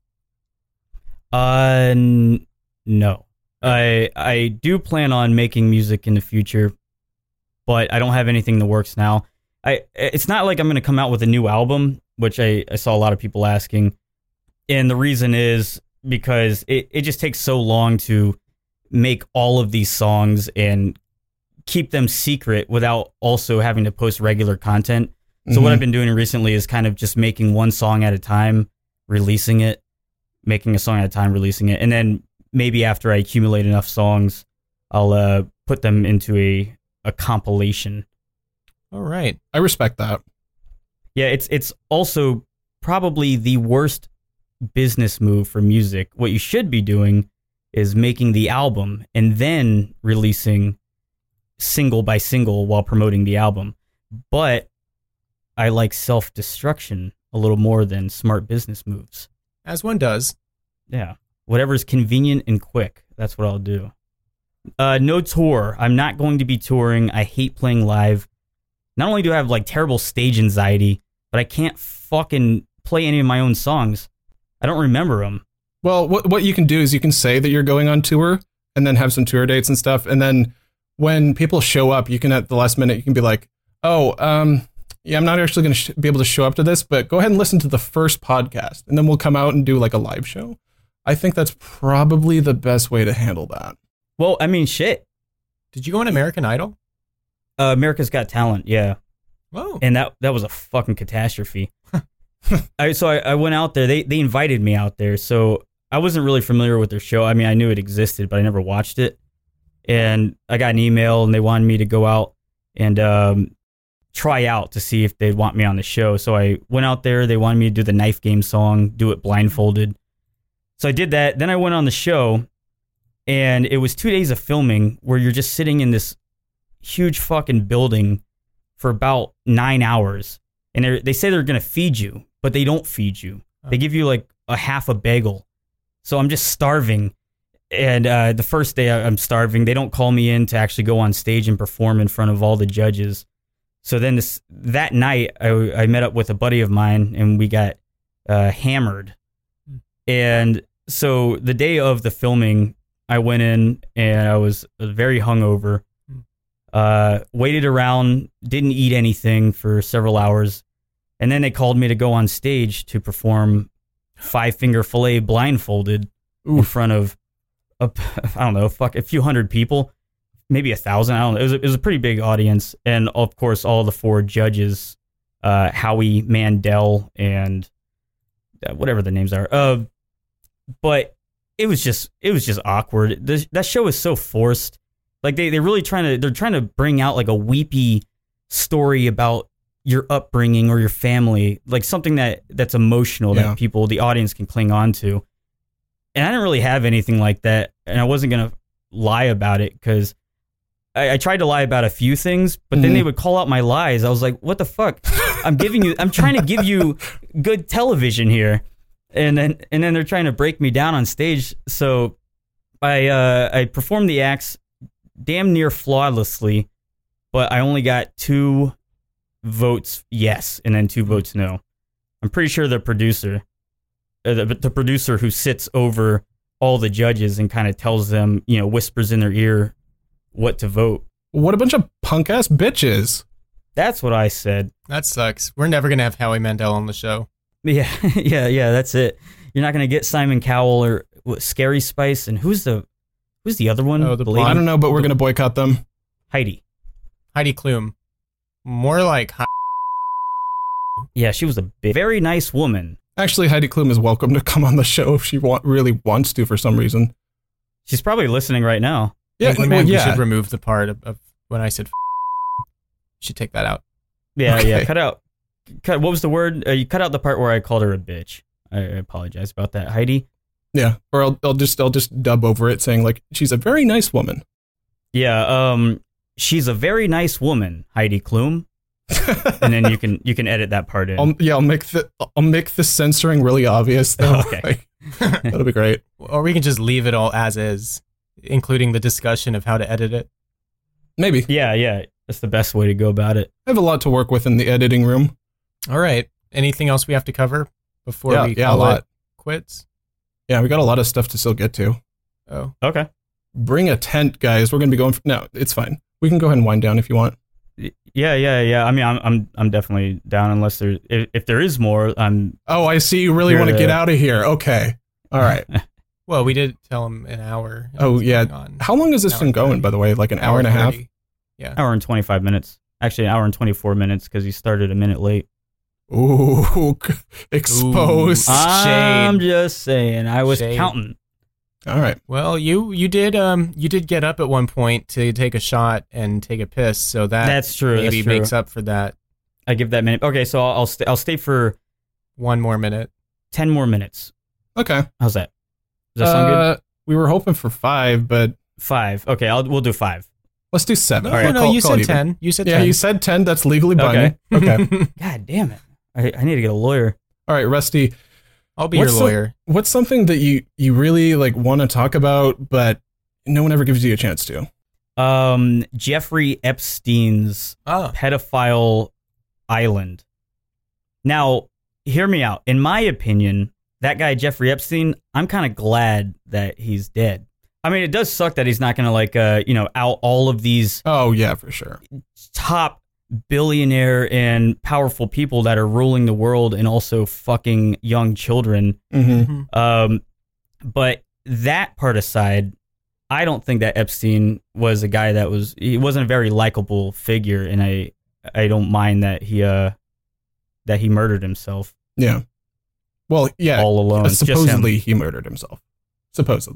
Uh, n- no. I I do plan on making music in the future, but I don't have anything in the works now. I it's not like I'm going to come out with a new album, which I, I saw a lot of people asking, and the reason is because it, it just takes so long to make all of these songs and keep them secret without also having to post regular content. So what Mhm. I've been doing recently is kind of just making one song at a time, releasing it, making a song at a time, releasing it, and then maybe after I accumulate enough songs, I'll uh, put them into a, a compilation. All right. I respect that. Yeah, it's it's also probably the worst business move for music. What you should be doing is making the album and then releasing single by single while promoting the album. But I like self-destruction a little more than smart business moves. As one does. Yeah. Whatever's convenient and quick. That's what I'll do. Uh, no tour. I'm not going to be touring. I hate playing live. Not only do I have like terrible stage anxiety, but I can't fucking play any of my own songs. I don't remember them. Well, what what you can do is you can say that you're going on tour and then have some tour dates and stuff. And then when people show up, you can at the last minute, you can be like, oh, um, yeah, I'm not actually going to sh- be able to show up to this, but go ahead and listen to the first podcast. And then we'll come out and do like a live show. I think that's probably the best way to handle that. Well, I mean, shit. Did you go on American Idol? Uh, America's Got Talent, yeah. Whoa. And that that was a fucking catastrophe. I, so I, I went out there. They they invited me out there. So I wasn't really familiar with their show. I mean, I knew it existed, but I never watched it. And I got an email, and they wanted me to go out and um, try out to see if they'd want me on the show. So I went out there. They wanted me to do the Knife Game song, do it blindfolded. So I did that. Then I went on the show, and it was two days of filming where you're just sitting in this huge fucking building for about nine hours. And they they say they're going to feed you, but they don't feed you. They give you like a half a bagel. So I'm just starving. And uh, the first day I'm starving, they don't call me in to actually go on stage and perform in front of all the judges. So then this that night, I, I met up with a buddy of mine, and we got uh, hammered. And so the day of the filming, I went in, and I was very hungover. Uh, waited around, didn't eat anything for several hours. And then they called me to go on stage to perform Five Finger Filet blindfolded Oof. in front of a, I don't know, fuck, a few hundred people, maybe a thousand. I don't know. It was, a, it was a pretty big audience. And of course, all the four judges, uh, Howie Mandel and uh, whatever the names are. Uh, but it was just, it was just awkward. The, that show is so forced. Like they, they're really trying to, they're trying to bring out like a weepy story about your upbringing or your family, like something that that's emotional yeah. that people, the audience can cling on to. And I didn't really have anything like that. And I wasn't going to lie about it because I, I tried to lie about a few things, but mm-hmm. then they would call out my lies. I was like, what the fuck? I'm giving you, I'm trying to give you good television here. And then, and then they're trying to break me down on stage. So I, uh, I performed the acts damn near flawlessly, but I only got two votes yes and then two votes no. I'm pretty sure the producer, uh, the, the producer who sits over all the judges and kind of tells them, you know, whispers in their ear what to vote. What a bunch of punk ass bitches. That's what I said. That sucks. We're never gonna have Howie Mandel on the show. Yeah, yeah, yeah. That's it. You're not gonna get Simon Cowell or what, Scary Spice, and who's the who's the other one? Oh, the the lady? I don't know, but we're gonna boycott them. Heidi. Heidi Klum. More like. Yeah, she was a big, very nice woman. Actually, Heidi Klum is welcome to come on the show if she want, really wants to for some reason. She's probably listening right now. Yeah, well, well, we yeah. should remove the part of, of when I said. You should take that out. Yeah, Okay. yeah. Cut out. Cut. What was the word? Uh, you cut out the part where I called her a bitch. I, I apologize about that, Heidi. Yeah, or I'll, I'll just I'll just dub over it saying like she's a very nice woman. Yeah. Um. She's a very nice woman, Heidi Klum. And then you can you can edit that part in. I'll, yeah, I'll make the I'll make the censoring really obvious though. Okay. Like, that'll be great. Or we can just leave it all as is, including the discussion of how to edit it. Maybe. Yeah, yeah. That's the best way to go about it. I have a lot to work with in the editing room. All right. Anything else we have to cover before Yeah, we yeah, a call lot. it quits? Yeah, we got a lot of stuff to still get to. Oh. Okay. Bring a tent, guys. We're gonna be going. For, no, it's fine. We can go ahead and wind down if you want. Yeah, yeah, yeah. I mean, I'm I'm I'm definitely down unless there if, if there is more. I'm. Oh, I see. You really Here want to to- get out of here. Okay. All right. Well, we did tell him an hour. Oh, It's yeah. going on. How long has this Hour been going, thirty. by the way? Like an hour, and a half? thirty. Yeah. Hour and twenty-five minutes. Actually, an hour and twenty-four minutes because he started a minute late. Ooh, exposed. Ooh. I'm Shade. just saying. I was Shade. counting. All right. Well, you you did um you did get up at one point to take a shot and take a piss, so that That's true. maybe that's true. makes up for that I give that minute. Okay, so I'll I'll, st- I'll stay for one more minute. ten more minutes. Okay. How's that? Does that sound good? Uh, we were hoping for five, but Five. Okay, I'll we'll do five. let's do seven. No, All right, no, call- you call it said even. ten. You said Yeah, ten. you said ten. That's legally binding. Okay. God damn it! I, I need to get a lawyer. All right, Rusty. I'll be What's your the- lawyer. What's something that you you really like want to talk about, but no one ever gives you a chance to? Um, Jeffrey Epstein's Oh. pedophile island. Now, hear me out. In my opinion, that guy Jeffrey Epstein, I'm kind of glad that he's dead. I mean, it does suck that he's not going to like, uh, you know, out all of these Oh yeah, for sure. top billionaire and powerful people that are ruling the world and also fucking young children. Mm-hmm. Um, but that part aside, I don't think that Epstein was a guy that was, he wasn't a very likable figure. And I, I don't mind that he, uh, that he murdered himself. Yeah. Well, yeah, all alone. uh, Just him. supposedly he murdered himself. Supposedly.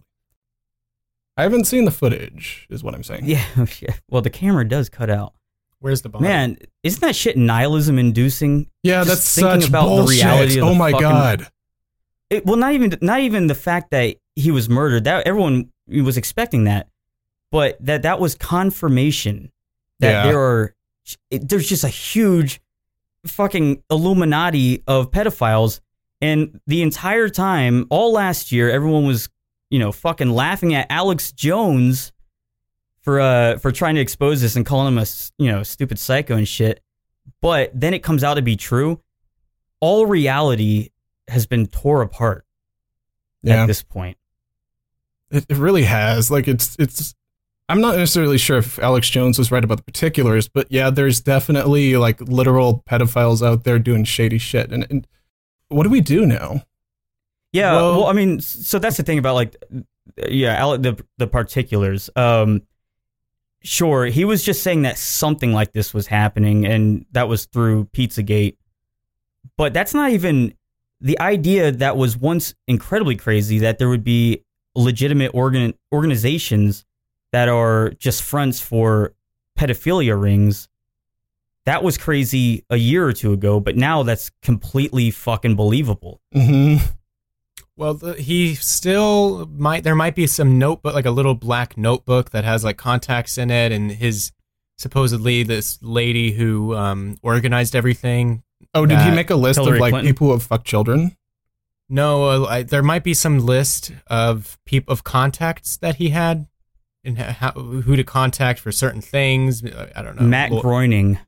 I haven't seen the footage, is what I'm saying. Yeah, yeah. Well, the camera does cut out. Where's the body? Man, isn't that shit nihilism inducing? Yeah, Just that's thinking such about the bullshit. reality of Oh the my fucking- god. It, well, not even not even the fact that he was murdered. That everyone was expecting that, but that that was confirmation that Yeah. there are it, there's just a huge fucking Illuminati of pedophiles, and the entire time, all last year, everyone was you know fucking laughing at Alex Jones for uh for trying to expose this and calling him a s- you know stupid psycho and shit. But then it comes out to be true. All reality has been tore apart Yeah. at this point. It, it really has. Like it's it's I'm not necessarily sure if Alex Jones was right about the particulars, but yeah, there's definitely like literal pedophiles out there doing shady shit. And, and what do we do now? Yeah, Well- well, I mean, so that's the thing about like, yeah, Ale- the the particulars. Um, sure, he was just saying that something like this was happening, and that was through Pizzagate. But that's not even the idea that was once incredibly crazy, that there would be legitimate organ organizations that are just fronts for pedophilia rings. That was crazy a year or two ago, but now that's completely fucking believable. Mm-hmm. Well, the, he still might. There might be some notebook, like a little black notebook that has like contacts in it, and his supposedly this lady who um, organized everything. Oh, did he That make a list Hillary of like Clinton? people who have fucked children? No, uh, I, there might be some list of peop of contacts that he had, and ha- how, who to contact for certain things. I don't know. Matt Well, Groening.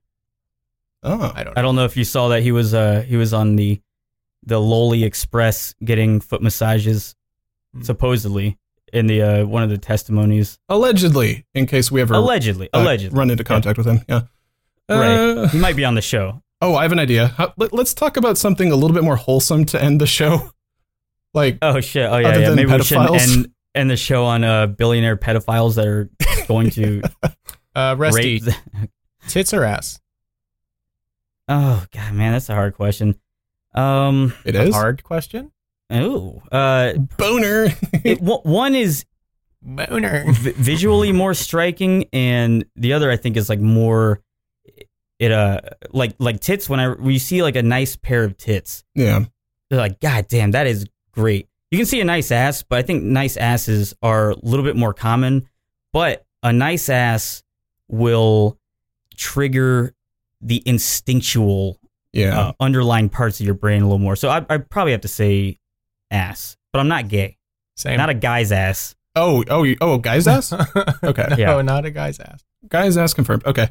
Oh, I don't know. I don't know if you saw that he was uh he was on the the Lowly Express getting foot massages, Hmm. supposedly in the uh, one of the testimonies. allegedly, in case we ever Allegedly, uh, allegedly, run into contact with him. Yeah. right? Uh, He might be on the show. oh, I have an idea. How, let, let's talk about something a little bit more wholesome to end the show. Like, Oh shit! Oh yeah, Other yeah. than Maybe we should pedophiles? end end the show on uh, billionaire pedophiles that are going to Uh, Rusty, rape. The- tits or ass? oh god, man, that's a hard question. Um, it A is hard question. oh, uh, boner. it, one- one is Boner. v- visually more striking, and the other I think is like more it uh like like tits. When I when you see like a nice pair of tits, yeah. they're like, God damn, that is great. You can see a nice ass, but I think nice asses are a little bit more common. But a nice ass will trigger the instinctual Yeah. uh, underlying parts of your brain a little more. So I I probably have to say ass, but I'm not gay. Same. Not a guy's ass. oh, oh, you- oh, guy's ass? Okay. No, Yeah. not a guy's ass. Guy's ass confirmed. Okay.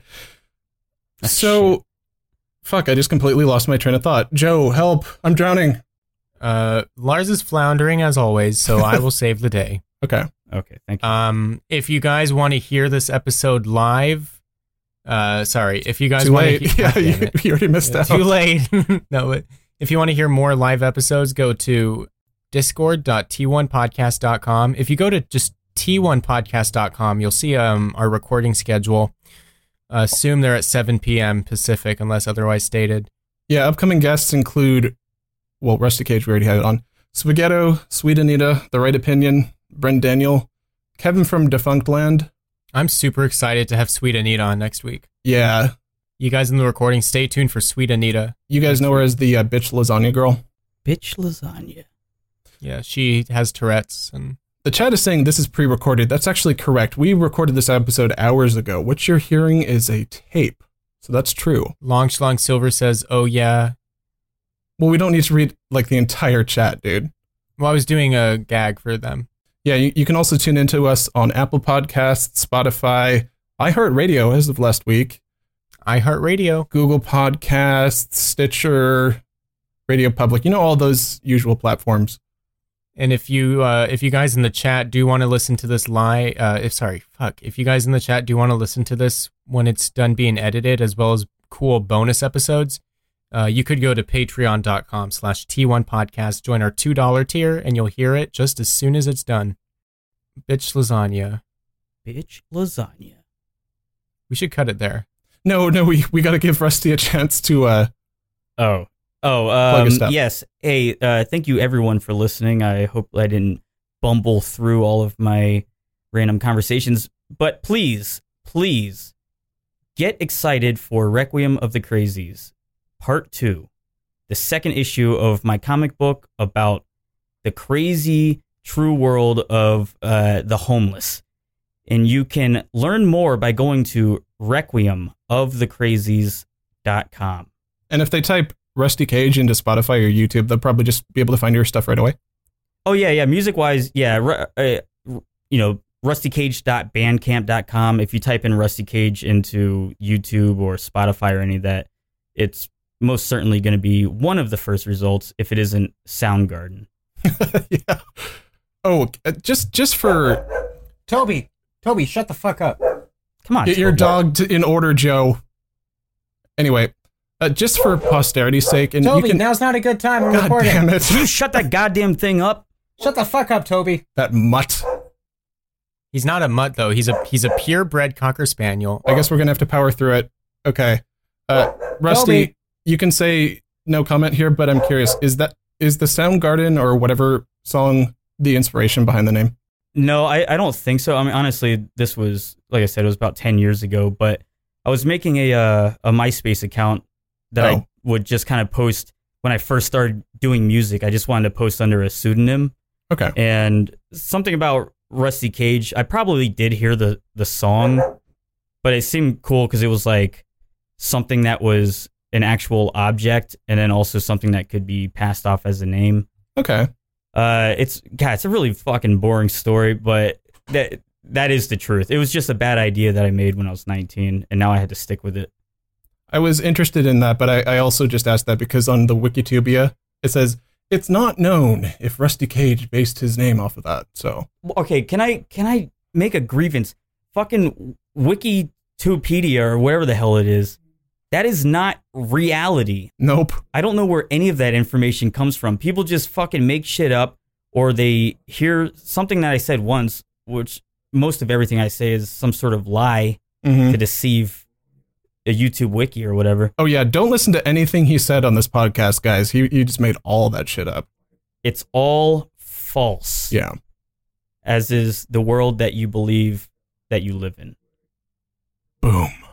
Ah, So, shit. fuck, I just completely lost my train of thought. Joe, help. I'm drowning. Uh, Lars is floundering as always, so I will save the day. Okay. Okay, thank you. Um, if you guys want to hear this episode live, uh, sorry, if you guys Too want to, late. he- Yeah, God damn you, it. you already missed out. Too late. No, but if you want to hear more live episodes, go to discord dot t one podcast dot com. If you go to just t one podcast dot com, you'll see um our recording schedule. Uh, assume they're at seven p.m. Pacific, unless otherwise stated. Yeah, upcoming guests include, well, Rusty Cage, we already had it on. Spaghetto, Sweet Anita, The Right Opinion, Brent Daniel, Kevin from Defunct Land. I'm super excited to have Sweet Anita on next week. Yeah. You guys in the recording, stay tuned for Sweet Anita. You guys know her as the uh, bitch lasagna girl. Bitch lasagna. Yeah, she has Tourette's and The chat is saying this is pre-recorded. That's actually correct. We recorded this episode hours ago. What you're hearing is a tape. So that's true. Long Schlong Silver says, "Oh yeah." Well, we don't need to read like the entire chat, dude. Well, I was doing a gag for them. Yeah, you, you can also tune into us on Apple Podcasts, Spotify, iHeartRadio as of last week, iHeartRadio. Google Podcasts, Stitcher, Radio Public. You know, all those usual platforms. And if you uh, if you guys in the chat do want to listen to this live, uh, if sorry, fuck, if you guys in the chat do want to listen to this when it's done being edited, as well as cool bonus episodes, uh, you could go to patreon dot com slash T one podcast, join our two dollar tier, and you'll hear it just as soon as it's done. Bitch lasagna. Bitch lasagna. We should cut it there. No, no, we, we got to give Rusty a chance to uh, Oh, Oh, Plug your um, stuff. yes. Hey, uh, thank you everyone for listening. I hope I didn't bumble through all of my random conversations, but please, please get excited for Requiem of the Crazies, Part two, the second issue of my comic book about the crazy true world of uh, the homeless. And you can learn more by going to requiem of the crazies dot com. And if they type Rusty Cage into Spotify or YouTube, they'll probably just be able to find your stuff right away. Oh, yeah, yeah. Music-wise, yeah, ru- uh, you know, rusty cage dot bandcamp dot com. If you type in Rusty Cage into YouTube or Spotify or any of that, it's most certainly going to be one of the first results if it isn't Soundgarden. Yeah. Oh, uh, just just for Toby, Toby, shut the fuck up. Come on. get your Toby. dog to, in order, Joe. Anyway, uh, just for posterity's sake, and Toby, you can. now's not a good time. I'm God recording. damn it! Can you shut that goddamn thing up? Shut the fuck up, Toby. That mutt. He's not a mutt though. He's a he's a purebred cocker spaniel. I guess we're gonna have to power through it. Okay, uh, Rusty, Toby. you can say no comment here, but I'm curious: is that is the Soundgarden or whatever song the inspiration behind the name? No, I, I don't think so. I mean, honestly, this was, like I said, it was about ten years ago, but I was making a uh, a MySpace account that Oh. I would just kind of post when I first started doing music. I just wanted to post under a pseudonym. Okay. And something about Rusty Cage, I probably did hear the, the song, but it seemed cool because it was like something that was an actual object and then also something that could be passed off as a name. Okay. Uh, it's God, it's a really fucking boring story, but that that is the truth. It was just a bad idea that I made when I was nineteen, and now I had to stick with it. I was interested in that, but I, I also just asked that because on the Wikitubia it says it's not known if Rusty Cage based his name off of that. So Okay, can I can I make a grievance? Fucking Wikitupedia or wherever the hell it is. That is not reality. nope. I don't know where any of that information comes from. People just fucking make shit up, or they hear something that I said once, which most of everything I say is some sort of lie Mhm. to deceive a YouTube wiki or whatever. Oh yeah, don't listen to anything he said on this podcast, guys. He he just made all that shit up. It's all false. Yeah. As is the world that you believe that you live in. Boom.